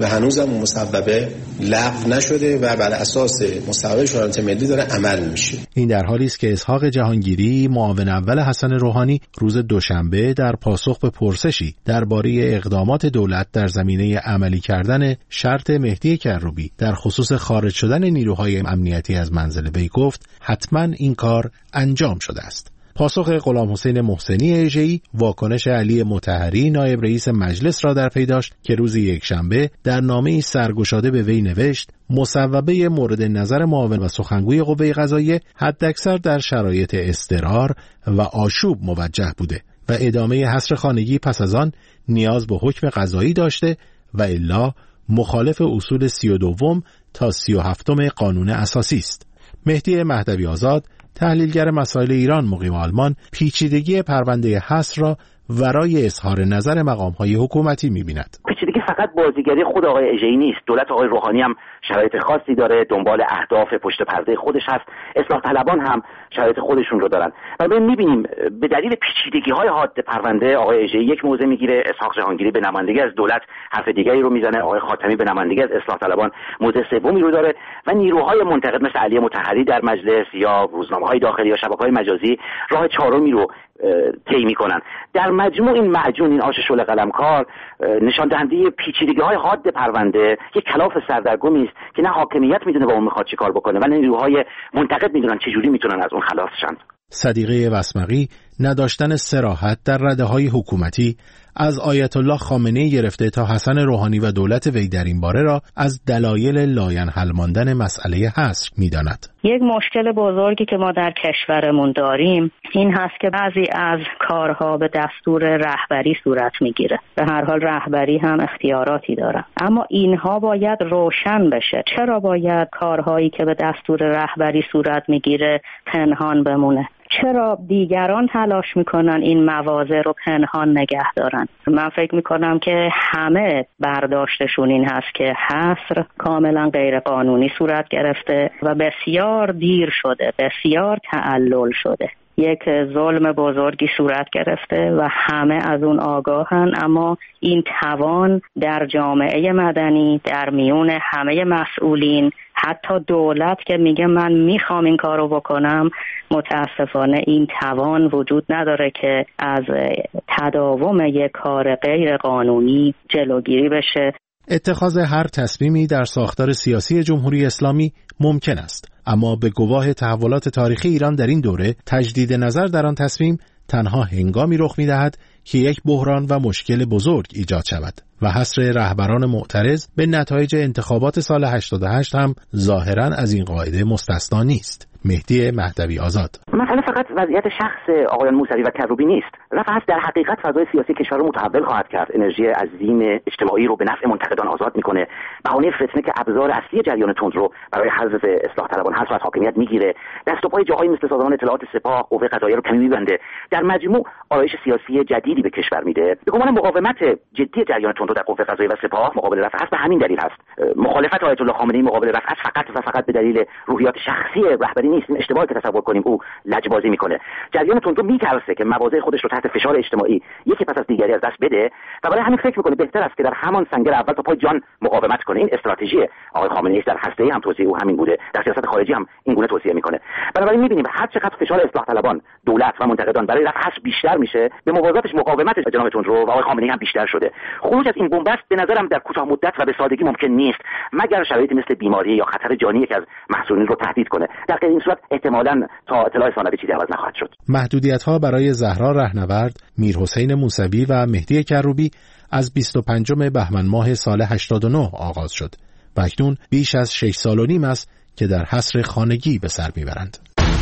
و هنوزم مصوبه لغو نشده و بر اساس مصوبه شورای ملی داره عمل میشه. این در حالی است که اسحاق جهانگیری معاون اول حسن روحانی روز دوشنبه در پاسخ به پرسشی درباره اقدامات دولت در زمینه عملی کردن شرط مهدی کروبی در خصوص خارج شدن نیروهای امنیتی از منزل وی گفت حتما این کار انجام شده است. پاسخ غلام حسین محسنی اژه‌ای واکنش علی مطهری نایب رئیس مجلس را در پی داشت که روز یکشنبه در نامه‌ای سرگشاده به وی نوشت مصوبه مورد نظر معاون و سخنگوی قوه قضاییه حداکثر در شرایط اضطرار و آشوب موجه بوده و ادامه حصر خانگی پس از آن نیاز به حکم قضایی داشته و الا مخالف اصول 32 تا 37 قانون اساسی است. مهدی مهدوی آزاد تحلیلگر مسائل ایران مقیم آلمان پیچیدگی پرونده حصر را ورای اظهار نظر مقام‌های حکومتی می‌بیند. پیچیدگی فقط بازیگری خود آقای اژه‌ای نیست. دولت آقای روحانی هم شرایط خاصی داره، دنبال اهداف پشت پرده خودش هست. اصلاح طلبان هم شرایط خودشون رو دارن. بنابراین می‌بینیم به دلیل پیچیدگی‌های حاد پرونده آقای اژه‌ای یک موضع میگیره، اسحاق جهانگیری به نمایندگی از دولت حرف دیگری رو میزنه، آقای خاتمی به نمایندگی از اصلاح طلبان موضع سومی رو داره و نیروهای منتقد مثل علی مطهری در مجلس یا روزنامه‌های داخلی یا شبکه‌های مجازی راه چهارمی رو طی می‌کنن. در مجموع این معجون، این آش شل قلمکار نشان دهنده پیچیدگی‌های حاد پرونده، یک کلاف سردرگمی است که نه حاکمیت میدونه با اون میخواد چیکار بکنه و نه نیروهای منتقد میدونن چجوری میتونن از اون خلاص شن. صدیقه وسمقی نداشتن صراحت در رده‌های حکومتی از آیت الله خامنه‌ای گرفته تا حسن روحانی و دولت وی در این باره را از دلایل لاینحل ماندن مسئله حصر می‌داند. یک مشکل بزرگی که ما در کشورمون داریم این هست که بعضی از کارها به دستور رهبری صورت میگیره. به هر حال رهبری هم اختیاراتی داره، اما اینها باید روشن بشه. چرا باید کارهایی که به دستور رهبری صورت میگیره پنهان بمونه؟ چرا دیگران تلاش میکنن این مواضع رو پنهان نگه دارن؟ من فکر میکنم که همه برداشتشون این هست که حصر کاملا غیر قانونی صورت گرفته و بسیار دیر شده، بسیار تعلل شده. یک ظلم بزرگی صورت گرفته و همه از اون آگاهن، اما این توان در جامعه مدنی، در میون همه مسئولین، حتی دولت که میگه من میخوام این کارو بکنم، متاسفانه این توان وجود نداره که از تداوم یک کار غیر قانونی جلوگیری بشه. اتخاذ هر تصمیمی در ساختار سیاسی جمهوری اسلامی ممکن است، اما به گواه تحولات تاریخی ایران در این دوره تجدید نظر در آن تصمیم تنها هنگامی رخ می‌دهد که یک بحران و مشکل بزرگ ایجاد شود و حصر رهبران معترض به نتایج انتخابات سال 88 هم ظاهراً از این قاعده مستثنا نیست. مهدی مهدوی آزاد: مثلا فقط وضعیت شخص آقایان موسوی و کروبی نیست، رفع در حقیقت فضای سیاسی کشور رو متحول خواهد کرد. انرژی عظیم اجتماعی رو به نفع منتقدان آزاد میکنه. بهانه فتنه که ابزار اصلی جریان تند رو برای حذف اصلاح طلبان هست و از حاکمیت میگیره. دست و پای جاهای مثل سازمان اطلاعات سپاه، قوه قضاییه رو کمی میبنده. در مجموع آرایش سیاسی جدیدی به کشور میده. به گمان مقاومت جدی جریان تند در قوه قضاییه و سپاه مقابل رفع هست به همین دلیل هست. مخالفت آیت الله خامنه‌ای مقابل رفع هست فقط و فقط به دلیل روحیات شخصی رهبری نیست. این اشتباهی که تصور کنیم او لجبازی میکنه. جریان تندرو میترسه که مواضع خودش رو تحت فشار اجتماعی یکی پس از دیگری از دست بده و برای همین فکر میکنه بهتر است که در همان سنگر اول تا پای جان مقاومت کنه. این استراتژی آقای خامنه‌ای در هسته‌ای هم توصیه او همین بوده، در سیاست خارجی هم این گونه توصیه میکنه. بنابراین میبینیم هر چقدر فشار اصلاح طلبان، دولت و منتقدان برای رفع حصر بیشتر میشه، به موازاتش مقاومت جناب تندرو و آقای خامنه‌ای هم بیشتر شده. خروج از این بنبست به نظرم در کوتاه مدت و به سادگی ممکن نیست مگر شرایطی مثل بیماری یا خطر جانی که از محصولین رو تهدید کنه. در غیر این صورت احتمالاً تا اطلاع ثانوی چیزی عوض نخواهد شد. محدودیت‌ها برای زهرا رهنورد، میرحسین موسوی و مهدی کروبی از 25 بهمن ماه سال 89 آغاز شد و اکنون بیش از 6 سال و نیم است که در حصر خانگی به سر میبرند.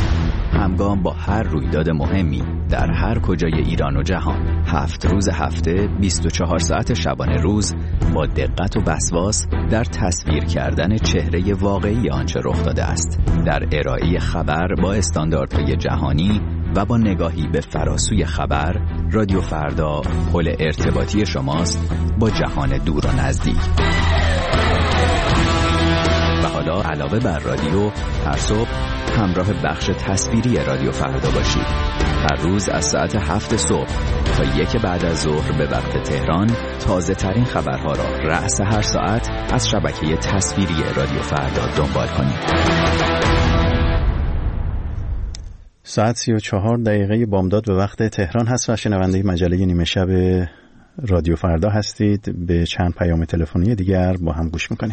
همگام با هر رویداد مهمی در هر کجای ایران و جهان، 7 روز هفته 24 ساعت شبانه روز با دقت و وسواس در تصویر کردن چهره واقعی آنچه رخ داده است، در ارائه خبر با استانداردهای جهانی و با نگاهی به فراسوی خبر، رادیو فردا پل ارتباطی شماست با جهان دور و نزدیک. و حالا علاوه بر رادیو، هر صبح همراه بخش تصویری رادیو فردا باشید. هر روز از ساعت 7 صبح تا 1 بعد از ظهر به وقت تهران تازه ترین خبرها را رأس هر ساعت از شبکه تصویری رادیو فردا دنبال کنید. ساعت 34 دقیقه بامداد به وقت تهران هست و شنونده مجله نیمه شب رادیو فردا هستید. به چند پیام تلفنی دیگر با هم گوش میکنیم.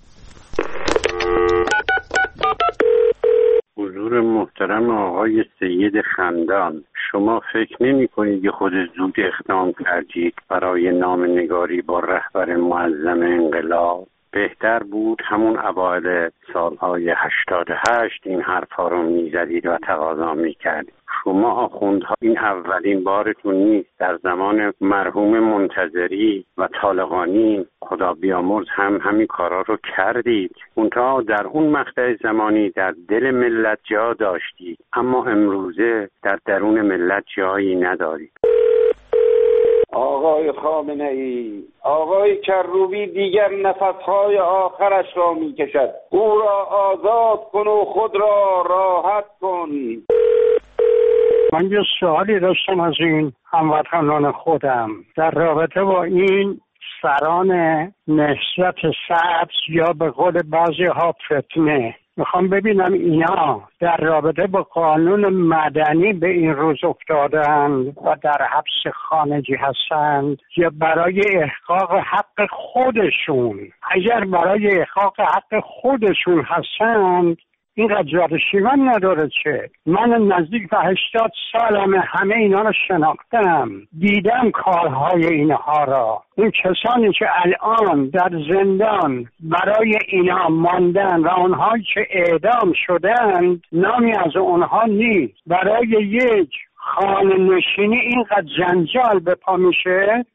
حضور محترم آقای سید خندان، شما فکر نمی کنید که خود زود اقدام کردید برای نامه‌نگاری با رهبر معظم انقلاب؟ بهتر بود همون اوایل سالهای 88 این حرفا رو میزدید و تقاضا میکردید. شما آخوندها این اولین بارتون نیست. در زمان مرحوم منتظری و طالقانی خدا بیامرز هم همین کارا رو کردید. منتها در اون مقطع زمانی در دل ملت جا داشتید، اما امروزه در درون ملت جایی ندارید. آقای خامنه‌ای، آقای کروبی دیگر نفسهای آخرش را میکشد. او را آزاد کن و خود را راحت کن. من یه سوالی داشتم از این هموطنان خودم در رابطه با این سران نهضت سبز یا به قول بعضی ها فتنه. میخوام ببینم اینا در رابطه با قانون مدنی به این روز افتادند و در حبس خانگی هستند یا برای احقاق حق خودشون. اگر برای احقاق حق خودشون هستند این قضیه شیون نداره. چه من نزدیک به 80 سالمه، همه اینا رو شناختم، دیدم کارهای اینها را. اون کسانی که الان در زندان برای اینا ماندن و اونهایی که اعدام شدند نامی از اونها نیست. برای یک خانه نشینی اینقدر جنجال به پا میشه.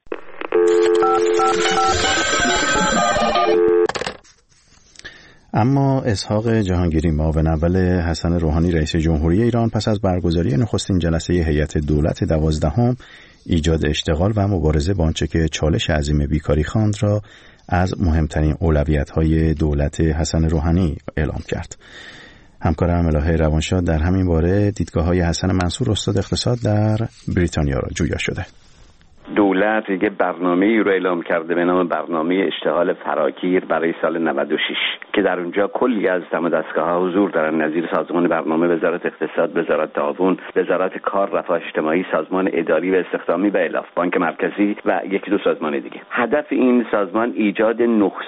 اما اسحاق جهانگیری، معاون اول حسن روحانی رئیس جمهوری ایران، پس از برگزاری نخستین جلسه هیئت دولت 12 ایجاد اشتغال و مبارزه با آنچه که چالش عظیم بیکاری خواند را از مهمترین اولویت‌های دولت حسن روحانی اعلام کرد. همکارم الهه روانشاد در همین باره دیدگاه‌های حسن منصور استاد اقتصاد در بریتانیا را جویا شده. دولت یک برنامه‌ای رو اعلام کرده به نام برنامه اشتغال فراگیر برای سال 96 که در اونجا کلی از دم دستگاه‌ها حضور دارن، نظیر سازمان برنامه، وزارت اقتصاد، وزارت تعاون، وزارت کار، رفاه اجتماعی، سازمان اداری و استخدامی و الاف، بانک مرکزی و یکی دو سازمان دیگه. هدف این سازمان ایجاد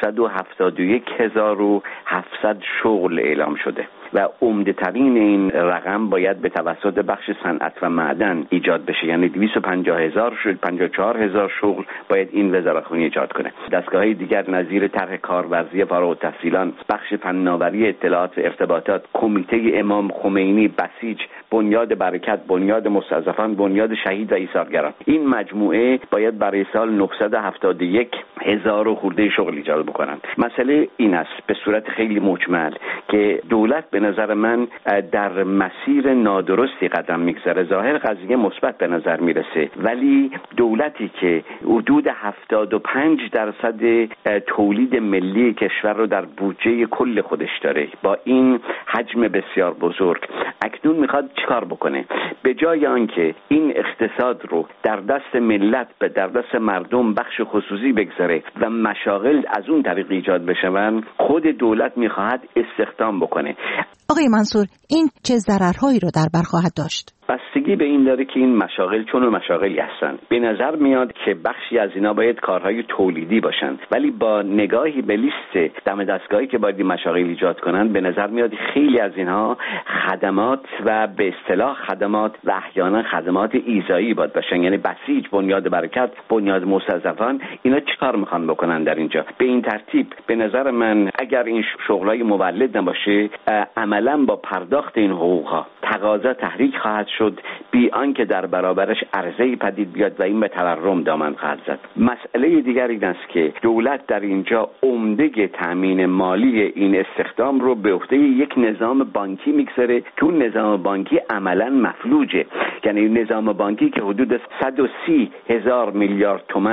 971,700 شغل اعلام شده و عمده‌ترین این رقم باید به توسط بخش صنعت و معدن ایجاد بشه، یعنی 254,000 شغل باید این وزارتخونه ایجاد کنه. دستگاه‌های دیگر نظیر طرح کارورزی فارغ التحصیلان، بخش فناوری اطلاعات و ارتباطات، کمیته امام خمینی، بسیج، بنیاد برکت، بنیاد مستضعفان، بنیاد شهید و ایثارگران، این مجموعه باید برای سال 971,000 خورده شغل ایجاد بکنن. مسئله این است به صورت خیلی مجمل که دولت به نظر من در مسیر نادرستی قدم میگذاره. ظاهر قضیه مثبت به نظر میرسه، ولی دولتی که حدود 75% تولید ملی کشور رو در بودجه کل خودش داره، با این حجم بسیار بزرگ، اکنون میخواد چیکار بکنه؟ به جای آنکه این اقتصاد رو در دست ملت به در دست مردم بخش خصوصی بگذاره و مشاغل از اون طریق ایجاد بشون، خود دولت میخواهد استخدام بکنه. آقای منصور، این چه ضررهایی رو در بر خواهد داشت؟ بستگی به این داره که این مشاغل چون مشاغلی هستن. به نظر میاد که بخشی از اینا باید کارهای تولیدی باشن، ولی با نگاهی به لیست دم دستگاهی که باید مشاغل ایجاد کنن، به نظر میاد خیلی از اینها خدمات و به اصطلاح خدمات و احیانا خدمات ایذایی باید باشن، یعنی بسیج، بنیاد برکت، بنیاد مستضعفان، اینا چیکار میخوان بکنن در اینجا؟ به این ترتیب به نظر من اگر این شغلای مولد نباشه، عملا با پرداخت این حقوقها تقاضا تحریک خواهد شد بی آنکه در برابرش عرضه‌ای پدید بیاد و این به تورم دامن خواهد زد. مسئله دیگر این است که دولت در اینجا عمده تامین مالی این استخدام رو به عهده یک نظام بانکی میگذاره که اون نظام بانکی عملا مفلوجه، یعنی نظام بانکی که حدود 130,000 میلیارد تومان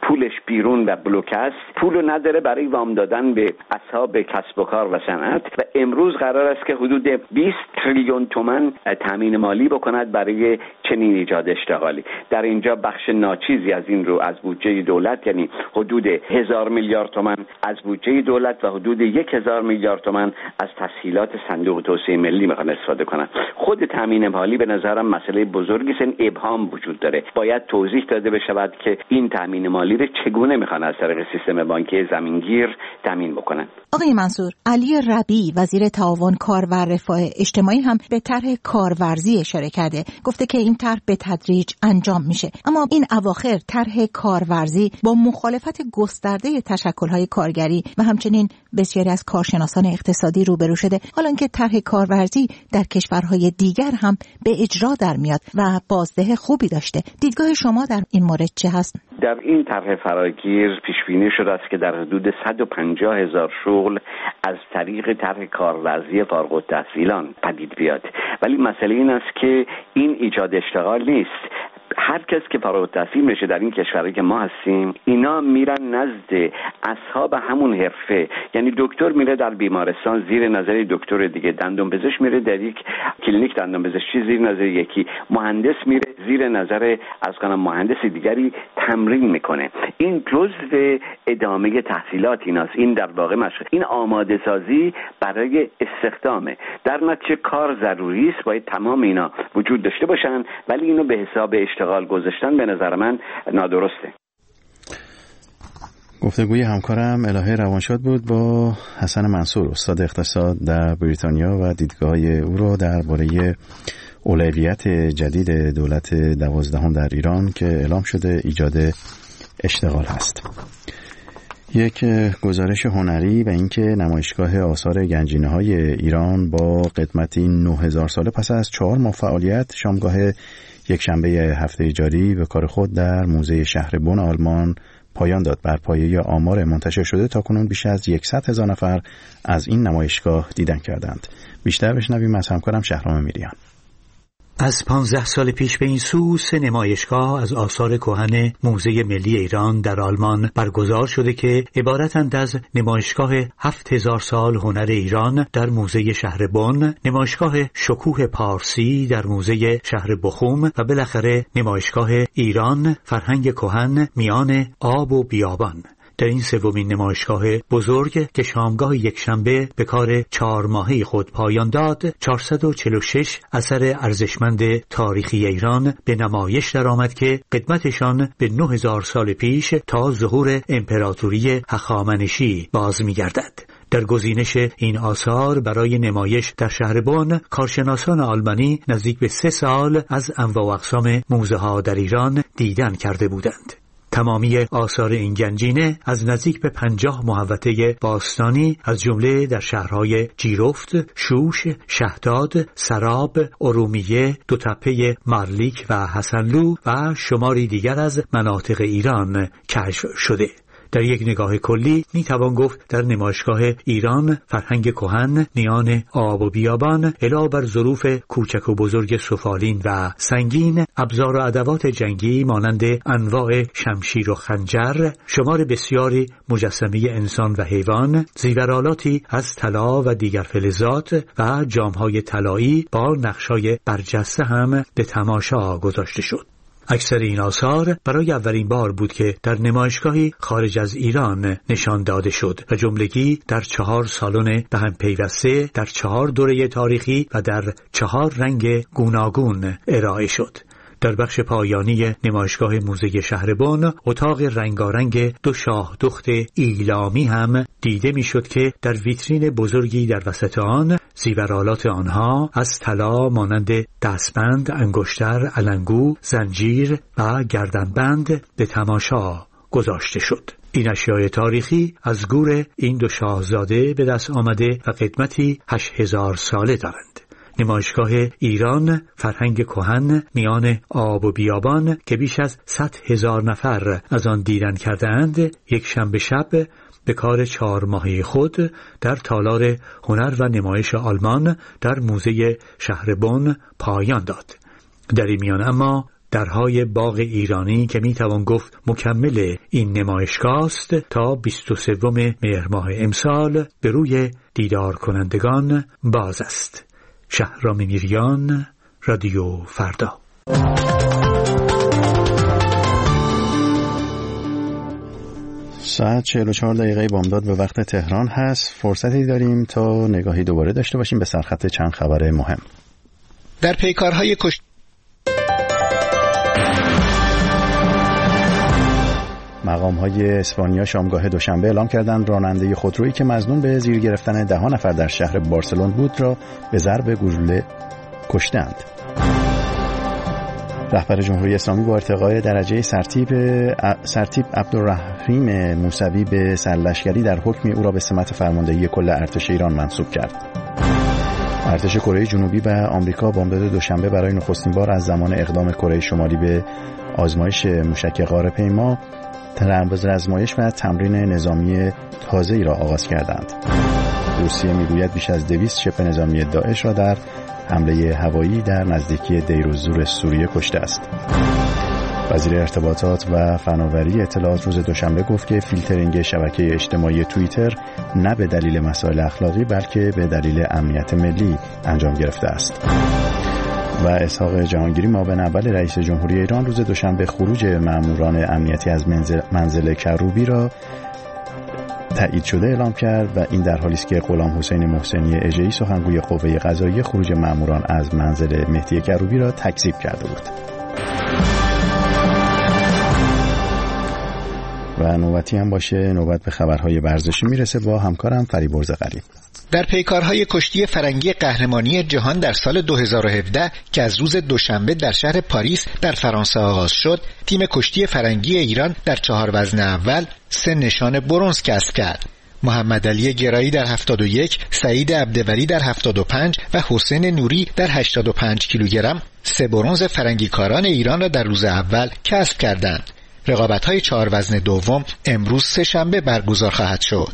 پولش بیرون و بلوک است، پول نداره برای وام دادن به اصحاب کسب و کار و صنعت و امروز قرار است که حدود 20 تریلیون تومان تامین مالی بکند برای چنین ایجاد اشتغالی. در اینجا بخش ناچیزی از این رو از بودجه دولت، یعنی حدود 1000 میلیارد تومان از بودجه دولت و حدود 1000 میلیارد تومان از تسهیلات صندوق توسعه ملی میخوان استفاده کنند. خود تامین مالی به نظرم مسئله بزرگی است، ابهام وجود داره. باید توضیح داده بشود که این تامین مالی رو چگونه میخوان از طریق سیستم بانکی زمینگیر تامین بکنن. آقای منصور، علی ربیعی وزیر تعاون کار و رفاه اجتماعی هم به طرح کارورزی اشاره کرده. گفته که این طرح به تدریج انجام میشه، اما این اواخر طرح کارورزی با مخالفت گسترده تشکل‌های کارگری و همچنین بسیاری از کارشناسان اقتصادی روبرو شده. حالا اینکه طرح کارورزی در کشورهای دیگر هم به اجرا در میاد و بازده خوبی داشته، دیدگاه شما در این مورد چه هست؟ در این طرح فراگیر پیش بینی شده است که در حدود 150,000 شغل از طریق طرح کارورزی فارغ التحصیلان پدید بیاد، ولی مسئله این است که این ایجاد اشتغال نیست. هر کس که فارغ التحصیل میشه در این کشوری که ما هستیم، اینا میرن نزد اصحاب همون حرفه، یعنی دکتر میره در بیمارستان زیر نظر دکتر دیگه، دندون پزشک میره در یک کلینیک دندون پزشکی زیر نظر یکی، مهندس میره زیر نظر مهندس دیگری تمرین میکنه. این جزء ادامه تحصیلات ایناست. این در واقع این آماده سازی برای استخدامه. در نتیجه کار ضروری است، باید تمام اینا وجود داشته باشن، ولی اینو به حساب اشتغال گذاشتن به نظر من نادرسته. گفتگوی همکارم الهه روانشاد بود با حسن منصور، استاد اقتصاد در بریتانیا و دیدگاه او را درباره اولویت جدید دولت 12 در ایران که اعلام شده ایجاد اشتغال هست. یک گزارش هنری و اینکه نمایشگاه آثار گنجینه‌های ایران با قدمتی 9000 ساله پس از 4 ماه فعالیت شامگاه یکشنبه هفته جاری به کار خود در موزه شهر بن آلمان پایان داد. بر پایه آمار منتشر شده تاکنون بیش از 100,000 نفر از این نمایشگاه دیدن کردند. بیشتر بشنویم از همکارم شهرام میریان. از 15 سال پیش به این سو 3 نمایشگاه از آثار کهن موزه ملی ایران در آلمان برگزار شده که عبارتند از نمایشگاه 7000 سال هنر ایران در موزه شهر بن، نمایشگاه شکوه پارسی در موزه شهر بخوم و بالاخره نمایشگاه ایران فرهنگ کهن میان آب و بیابان. در این سومین نمایشگاه بزرگ که شامگاه یکشنبه به کار 4 ماهه خود پایان داد، 446 اثر ارزشمند تاریخی ایران به نمایش درآمد که قدمتشان به 9000 سال پیش تا ظهور امپراتوری هخامنشی باز می‌گردد. در گزینش این آثار برای نمایش در شهر بن، کارشناسان آلمانی نزدیک به 3 سال از انواع و اقسام موزه ها در ایران دیدن کرده بودند. تمامی آثار این گنجینه از نزدیک به 50 محوطه باستانی از جمله در شهرهای جیرفت، شوش، شهداد، سراب، ارومیه، دوتپه مارلیک و حسنلو و شماری دیگر از مناطق ایران کشف شده. در یک نگاه کلی می توان گفت در نمایشگاه ایران فرهنگ کهن میان آب و بیابان علاوه بر ظروف کوچک و بزرگ سفالین و سنگین، ابزار و ادوات جنگی مانند انواع شمشیر و خنجر، شمار بسیاری مجسمه انسان و حیوان، زیورالاتی از طلا و دیگر فلزات و جامهای طلایی با نقشای برجسته هم به تماشا گذاشته شد. اکثر این آثار برای اولین بار بود که در نمایشگاهی خارج از ایران نشان داده شد و جملگی در 4 سالن به هم پیوسته در 4 دوره تاریخی و در 4 رنگ گوناگون ارائه شد. در بخش پایانی نمایشگاه موزه شهر بن، اتاق رنگارنگ 2 شاه دخت ایلامی هم دیده میشد که در ویترین بزرگی در وسط آن زیورالات آنها از طلا مانند دستبند، انگشتر، علنگو، زنجیر و گردنبند به تماشا گذاشته شد. این اشیاء تاریخی از گور این 2 شاهزاده به دست آمده و قدمتی 8000 ساله دارند. نمایشگاه ایران فرهنگ کهن میان آب و بیابان که بیش از 100,000 نفر از آن دیدن کردند، یک شنبه شب به کار 4 ماهه خود در تالار هنر و نمایش آلمان در موزه شهر بن پایان داد. در این میان اما درهای باغ ایرانی که میتوان گفت مکمل این نمایشگاه است تا 23 مهر ماه امسال به روی دیدار کنندگان باز است. شهرام میریان، رادیو فردا. ساعت 44 دقیقه بامداد به وقت تهران هست. فرصتی داریم تا نگاهی دوباره داشته باشیم به سرخط چند خبر مهم. در پیکارهای مقام‌های اسپانیا شامگاه دوشنبه اعلام کردند راننده خودرویی که مظنون به زیر گرفتن 10 نفر در شهر بارسلون بود را به ضرب گلوله کشتند. رهبر جمهوری اسلامی با ارتقای درجه سرتیپ عبدالرحیم موسوی به سرلشکری در حکمی او را به سمت فرماندهی کل ارتش ایران منصوب کرد. ارتش کره جنوبی و آمریکا بامداد دوشنبه برای نخستین بار از زمان اقدام کره شمالی به آزمایش موشک قاره‌پیما آزمایش و تمرین نظامی تازه‌ای را آغاز کردند. روسیه میگوید بیش از 200 شبه نظامی داعش را در حمله هوایی در نزدیکی دیر الزور سوریه کشته است. وزیر ارتباطات و فناوری اطلاعات روز دوشنبه گفت که فیلترینگ شبکه اجتماعی توییتر نه به دلیل مسائل اخلاقی بلکه به دلیل امنیت ملی انجام گرفته است. و اسحاق جهانگیری معاون اول رئیس جمهوری ایران روز دوشنبه خروج ماموران امنیتی از منزل کروبی را تایید شده اعلام کرد و این در حالی است که غلام حسین محسنی اژه‌ای سخنگوی قوه قضاییه خروج ماموران از منزل مهدی کروبی را تکذیب کرده بود. و نوبتی هم باشه نوبت به خبرهای ورزشی میرسه با همکارم فریبرز غریب. در پیکارهای کشتی فرنگی قهرمانی جهان در سال 2017 که از روز دوشنبه در شهر پاریس در فرانسه آغاز شد، تیم کشتی فرنگی ایران در 4 وزن اول 3 نشان برنز کسب کرد. محمد علی گرایی در 71، سعید عبدولی در 75 و حسین نوری در 85 کیلوگرم 3 برنز فرنگیکاران ایران را در روز اول کسب کردند. رقابت‌های 4 وزن دوم امروز سه‌شنبه برگزار خواهد شد.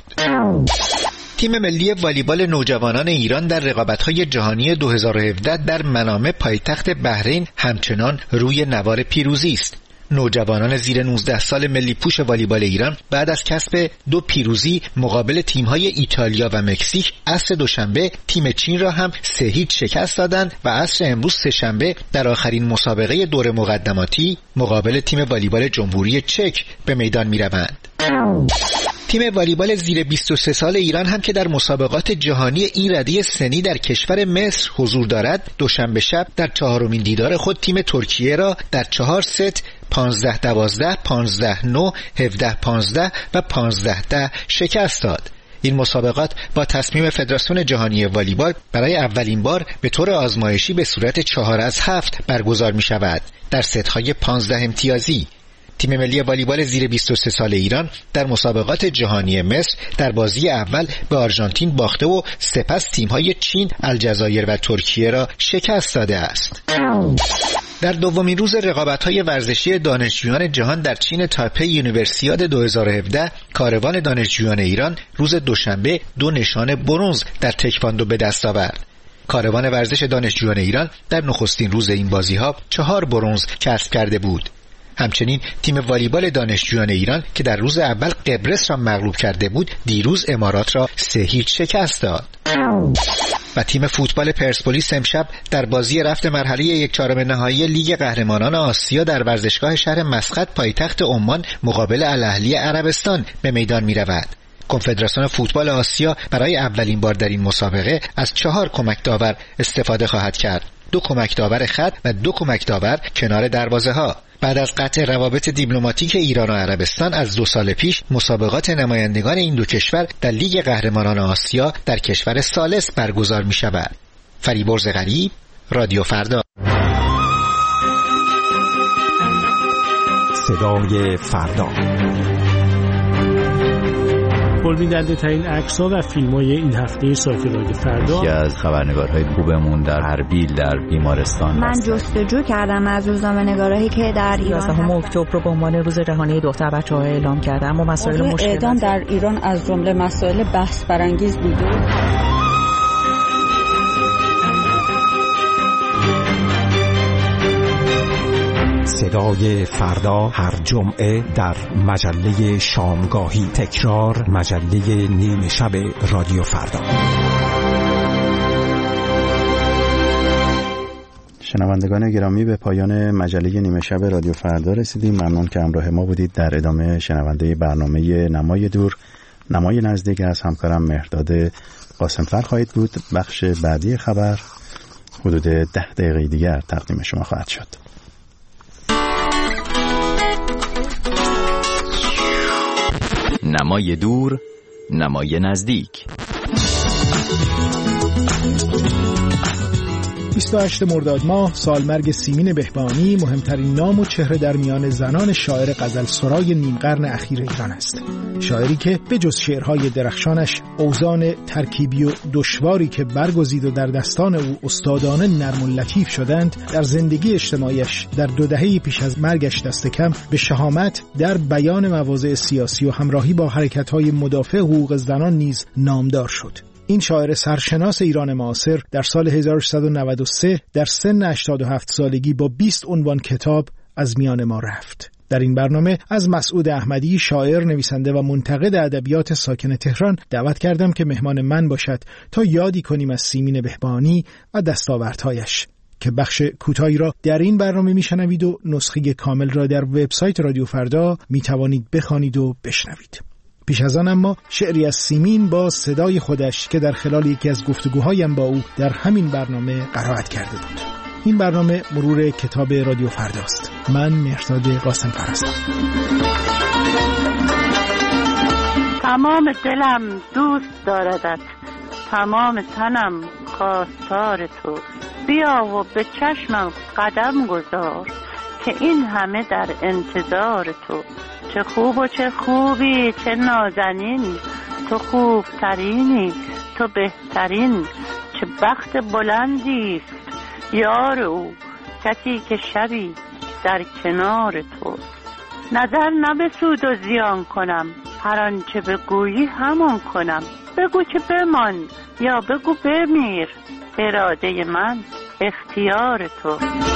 تیم ملی والیبال نوجوانان ایران در رقابت‌های جهانی 2017 در منامه پایتخت بحرین همچنان روی نوار پیروزی است. نوجوانان زیر 19 سال ملی پوش والیبال ایران بعد از کسب 2 پیروزی مقابل تیم‌های ایتالیا و مکزیک عصر دوشنبه تیم چین را هم 3-0 شکست دادند و عصر امروز سه‌شنبه در آخرین مسابقه دور مقدماتی مقابل تیم والیبال جمهوری چک به میدان می‌روند. تیم والیبال زیر 23 سال ایران هم که در مسابقات جهانی این رده سنی در کشور مصر حضور دارد، دوشنبه شب در 4مین دیدار خود تیم ترکیه را در 4 ست 15-12, 15-9, 17-15 و 15-10 شکست داد. این مسابقات با تصمیم فدراسیون جهانی والیبال برای اولین بار به طور آزمایشی به صورت 4-7 برگزار می شود در ست‌های 15 امتیازی. تیم ملی والیبال زیر 23 سال ایران در مسابقات جهانی مصر در بازی اول به آرژانتین باخته و سپس تیم‌های چین، الجزایر و ترکیه را شکست داده است. در دومین روز رقابت‌های ورزشی دانشجویان جهان در چین تایپی یونیورسیاد 2017 کاروان دانشجویان ایران روز دوشنبه 2 نشان برنز در تکواندو به دست آورد. کاروان ورزش دانشجویان ایران در نخستین روز این بازی‌ها 4 برنز کسب کرده بود. همچنین تیم والیبال دانشجویان ایران که در روز اول قبرس را مغلوب کرده بود دیروز امارات را 3-0 شکست داد. و تیم فوتبال پرسپولیس امشب در بازی رفت مرحله 1/4 نهایی لیگ قهرمانان آسیا در ورزشگاه شهر مسقط پایتخت عمان مقابل الاهلی عربستان به میدان می رود. کنفدراسیون فوتبال آسیا برای اولین بار در این مسابقه از 4 کمک داور استفاده خواهد کرد. 2 کمک داور خط و 2 کمک داور کنار دروازه ها. بعد از قطع روابط دیپلماتیک ایران و عربستان از 2 سال پیش مسابقات نمایندگان این دو کشور در لیگ قهرمانان آسیا در کشور ثالث برگزار می شود. فریبرز غریب، رادیو فردا. صدای فردا. پربیننده ترین عکس‌ها و فیلم‌های این هفته سایت رادیو فردا. یکی از خبرنگارهای خوبمون در اربیل در بیمارستان. من جستجو کردم از روزنامه‌نگارایی که در ایران 11 اکتبر رو به عنوان روز جهانی دختر بچه‌ها اعلام کردم. اما مسائل مشکل اعدام در ایران از جمله مسائل بحث برانگیز بوده. صدای فردا هر جمعه در مجله شامگاهی، تکرار مجله نیمه شب رادیو فردا. شنوندگان گرامی، به پایان مجله نیمه شب رادیو فردا رسیدیم. ممنون که همراه ما بودید. در ادامه شنونده برنامه نمای دور، نمای نزدیک از همکارم مهرداد قاسمفر خواهید بود. بخش بعدی خبر حدود 10 دقیقه دیگر تقدیم شما خواهد شد. نمای دور، نمای نزدیک. 28 مرداد ماه سالمرگ سیمین بهبهانی، مهمترین نام و چهره در میان زنان شاعر غزل سرای نیم قرن اخیر ایران است. شاعری که به جز شعرهای درخشانش اوزان ترکیبی و دشواری که برگزید و در دستان او استادانه نرم و لطیف شدند، در زندگی اجتماعیش در 2 دهه پیش از مرگش دست کم به شهامت در بیان مواضع سیاسی و همراهی با حرکت‌های مدافع حقوق زنان نیز نامدار شد. این شاعر سرشناس ایران معاصر در سال 1393 در سن 87 سالگی با 20 عنوان کتاب از میان ما رفت. در این برنامه از مسعود احمدی، شاعر، نویسنده و منتقد ادبیات ساکن تهران دعوت کردم که مهمان من باشد تا یادی کنیم از سیمین بهبهانی و دستاوردهایش، که بخش کوتاهی را در این برنامه میشنوید و نسخه کامل را در وبسایت رادیو فردا میتوانید بخوانید و بشنوید. پیش از آن اما شعری از سیمین با صدای خودش که در خلال یکی از گفتگوهایم با او در همین برنامه قرائت کرده بود. این برنامه مرور کتاب رادیو فرداست. من مهرداد قاسمفر هستم. تمام دلم دوست داردت، تمام تنم خواستار تو. بیا و به چشمم قدم گذار که این همه در انتظار تو. چه خوب و چه خوبی، چه نازنین، تو خوبترینی، تو بهترین. چه بخت بلندیست یار او، کسی که شبی در کنار تو. نظر نه به سود و زیان کنم، هر آنچه بگویی همان کنم. بگو که بمان یا بگو بمیر، اراده من اختیار تو.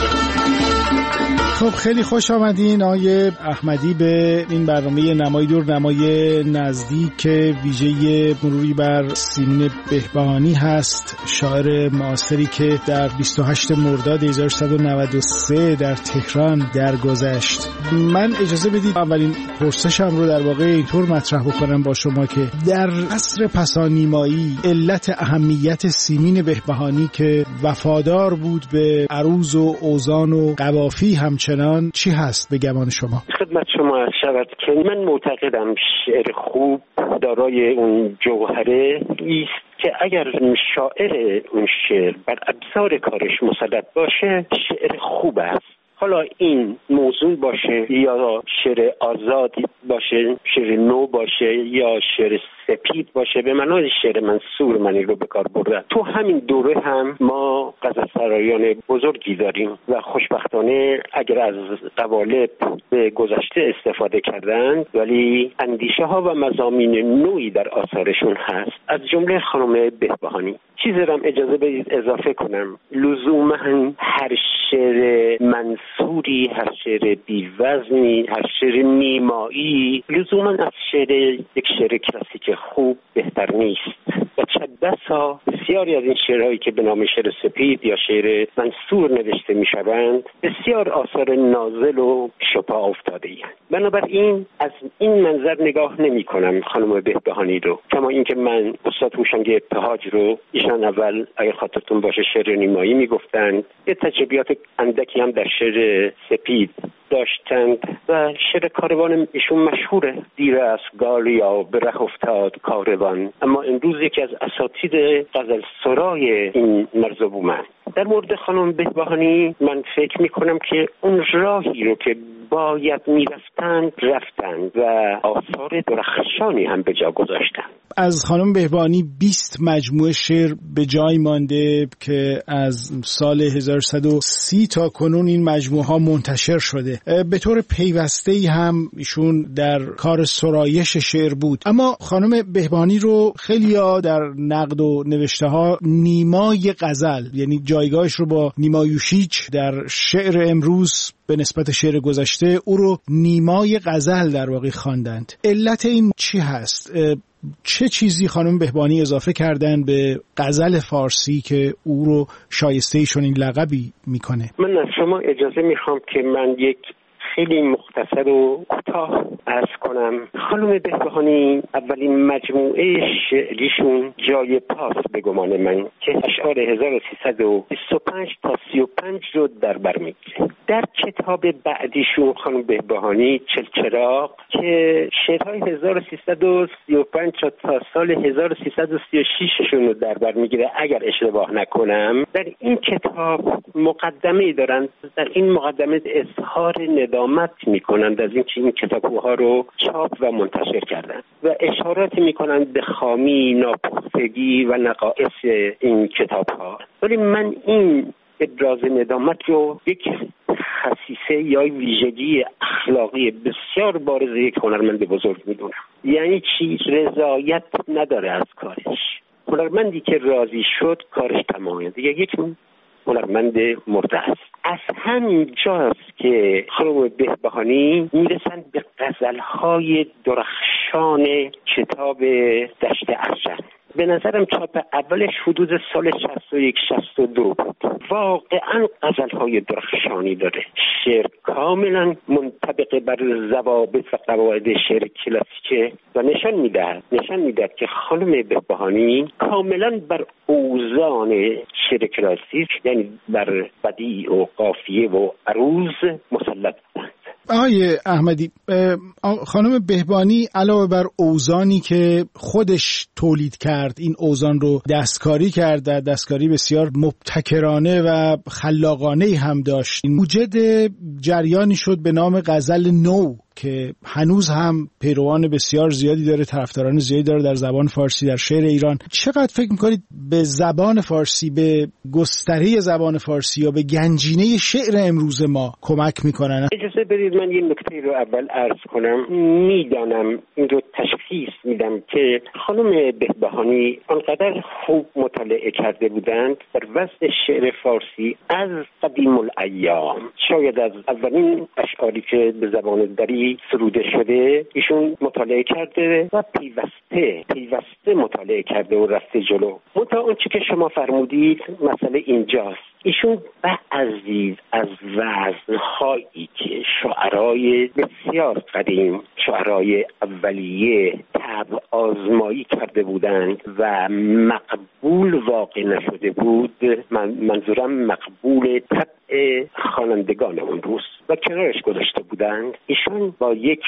خب خیلی خوش آمدین آقای احمدی به این برنامه نمای دور، نمای نزدیک که ویژه مروری بر سیمین بهبهانی هست، شاعر معاصری که در 28 مرداد 1393 در تهران درگذشت. من اجازه بدید اولین پرسشم رو در واقع اینطور مطرح بکنم با شما که در عصر پسانیمایی علت اهمیت سیمین بهبهانی که وفادار بود به عروض و اوزان و قوافی همچنان چی هست به گمان شما؟ خدمت شما عرض شود که من معتقدم شعر خوب دارای اون جوهره است که اگر شاعر اون شعر بر ابزار کارش مسلط باشه شعر خوب است. حالا این موضوع باشه یا شعر آزاد باشه، شعر نو باشه یا شعر سپید باشه، به معنای شعر منصور من رو به کار بردن. تو همین دوره هم ما غزلسرایان بزرگی داریم و خوشبختانه اگر از قوالب به گذشته استفاده کردند ولی اندیشه ها و مضامین نوعی در آثارشون هست، از جمله خانم بهبهانی. چیزی رو هم اجازه بدید اضافه کنم، لزوما هر شعر منصوری، هر شعر بی‌وزنی، هر شعر نیمایی لزوما از شعر یک شعر کلاسیک خوب بهتر نیست و چه بسا بسیاری از این شعرهایی که به نام شعر سپید یا شعر منصور نوشته میشوند بسیار آثار نازل و شپا افتاده اند. بنابراین از این منظر نگاه نمی کنم خانم بهبهانی رو، کما اینکه من استاد هوشنگ ابتهاج رو، ایشان اول اگه خاطرتون باشه شعر نیمایی میگفتند، یه تجربیات اندکی هم در شعر سپید داشتند و شعر کاروان ایشون مشهوره، دیر از گالیا به ره افتاد کاروان، اما امروز یکی از اساتید غزل سرای این مرزبومند. در مورد خانم بهبهانی من فکر میکنم که اون راهی رو که باید میرفتند رفتند و آثار درخشانی هم به جا گذاشتند. از خانم بهبهانی 20 مجموعه شعر به جای مانده که از سال 1130 تا کنون این مجموعه ها منتشر شده. به طور پیوسته‌ای هم ایشون در کار سرایش شعر بود، اما خانم بهبهانی رو خیلی‌ها در نقد و نوشته ها نیمای غزل، یعنی جایگاهش رو با نیما یوشیچ در شعر امروز به نسبت شعر گذشته او رو نیمای غزل در واقع خواندند. علت این چی هست؟ چه چیزی خانم بهبانی اضافه کردن به غزل فارسی که او رو شایسته ایشون این لقبی میکنه؟ من از شما اجازه میخوام که من یک خیلی مختصر و کوتاه عرض کنم. خانم بهبهانی اولین مجموعه شعریشون جای پاس به گمان من که اشعار 1325 تا 35 رو در بر میگیره. در کتاب بعدیشون خانم بهبهانی چلچراغ که شعرهای 1335 تا سال 1336 شون رو در بر میگیره اگر اشتباه نکنم، در این کتاب مقدمه‌ای دارن. در این مقدمه اظهار ندامت میکنند از اینکه این کتاب‌ها رو چاپ و منتشر کردن و اشارات میکنند به خامی، ناپختگی و نقائص این کتاب‌ها. ولی من این ابراز ندامت رو یک خصیصه یا ویژگی اخلاقی بسیار بارز یک هنرمند بزرگ میدونم. یعنی چی؟ رضایت نداره از کارش. هنرمندی که راضی شد کارش تمامه دیگه، یک هنرمند مرده است. از همین جاست که خانم بهبهانی میرسن به غزلهای درخشان کتاب دشت ارژن. به نظرم چاپ اولش حدود سال 61-62 بود. واقعا غزلهای درخشانی داره. شعر کاملا منطبق بر ضوابط و قواعد شعر کلاسیکه و نشان میدهد که خانم بهبهانی کاملا بر اوزان شعر کلاسیک، یعنی بر بدیع و قافیه و عروض مسلط بودند. آقای احمدی، خانم بهبهانی علاوه بر اوزانی که خودش تولید کرد، این اوزان رو دستکاری کرد، دستکاری بسیار مبتکرانه و خلاقانه هم داشت. موجد جریانی شد به نام غزل نو که هنوز هم پیروان بسیار زیادی داره، طرفداران زیادی داره در زبان فارسی، در شعر ایران. چقدر فکر میکنید به زبان فارسی، به گستره زبان فارسی یا به گنجینه شعر امروز ما کمک میکنن؟ اجازه بدید من یه نکته رو اول عرض کنم. میدانم، این رو تشخیص میدم که خانم بهبهانی آنقدر خوب مطالعه کرده بودند در وزن شعر فارسی از قدیم الایام. شاید از اولین اشعاری که به زبان دری سروده شده ایشون مطالعه کرده و پیوسته مطالعه کرده و رفته جلو. منتها اون چی که شما فرمودید مسئله اینجاست. ایشون بعضی از وزن‌هایی که شعرای بسیار قدیم، شعرای اولیه طبع آزمایی کرده بودند و مقبول واقع نشده بود، منظورم مقبول طبع خوانندگان اون روز و کنارش گذاشته بودند، ایشون با یک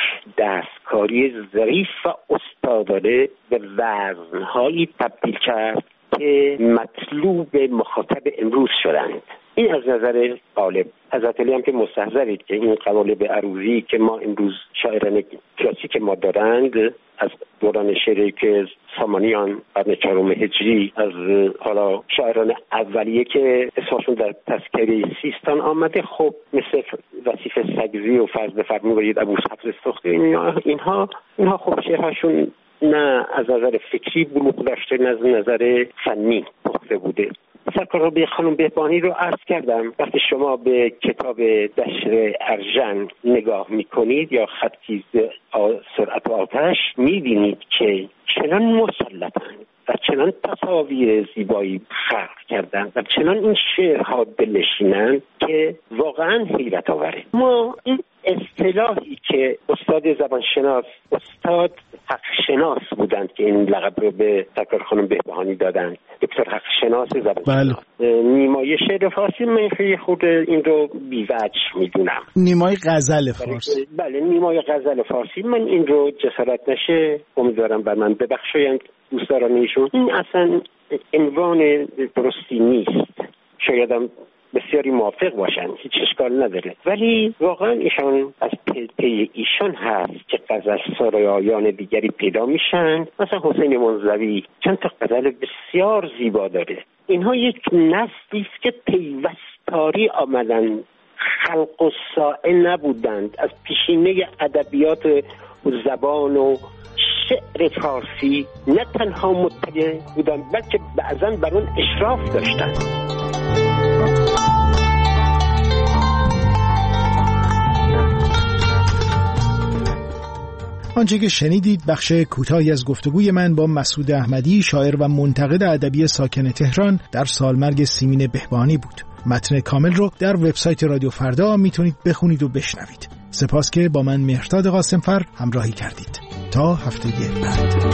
دستکاری ظریف و استادانه به وزن‌هایی تبدیل کرد که مطلوب مخاطب امروز شدند. این از نظر قالب. حضرت علی هم که مستحضرید که این قوالب عروضی که ما امروز شاعران کلاسیک ما دارند از دوران شعری که سامانیان قرن 4 هجری، از حالا شاعران اولیه که اسمشون در تذکره سیستان آمده، خب مثل وصیف سگزی و فضل فرمودید ابو حفص سختی، اینها خب شعرهاشون نه از نظر فکری بلوغ داشته نه از نظر فنی پخته بوده. سرکار به خانم بهبهانی رو عرض کردم. وقتی شما به کتاب دشت ارژن نگاه میکنید یا خطی سرعت و آتش، میبینید که چنان مسلطند و چنان تصاویر زیبایی خلق کردن و چنان این شعرها دلنشینند که واقعا حیرت آوره. ما این اصطلاحی که استاد زبانشناس، استاد حق شناس بودند که این لقب رو به سرکار خانم بهبهانی دادند، دکتر حق شناس زبانشناس. نیمای شعر فارسی من خیلی خود این رو بی‌وجه میدونم. نیمای غزل فارسی. بله، نیمای غزل فارسی. من این رو جسارت نشه، امیدوارم بر من ببخشایند دوستداران ایشون. این اصلا عنوان درستی نیست. شایدم بسیاری موافق باشن، هیچ اشکال نداره، ولی واقعا ایشان از پی ایشان هست که غزل سرایان دیگری پیدا میشن. مثلا حسین منزوی چند تا غزل بسیار زیبا داره. اینها یک نسلی است که پیوستاری آمدن، خلق و سائل نبودند، از پیشینه ادبیات و زبان و شعر فارسی نه تنها مطلع بودند بلکه بعضا بر اون اشراف داشتند. آنچه که شنیدید بخش کوتاهی از گفتگوی من با مسعود احمدی، شاعر و منتقد ادبی ساکن تهران، در سالمرگ سیمین بهبانی بود. متن کامل رو در وبسایت رادیو فردا میتونید بخونید و بشنوید. سپاس که با من مهرداد قاسمفر همراهی کردید. تا هفته بعد.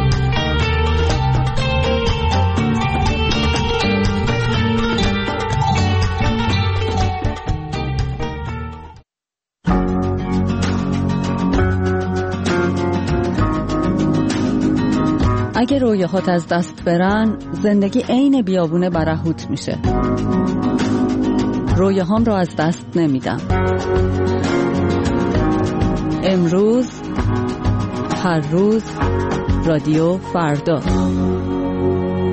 اگه رویاهات از دست برن، زندگی عین بیابون برهوت میشه. رویاهام رو از دست نمیدم. امروز، هر روز، رادیو فردا.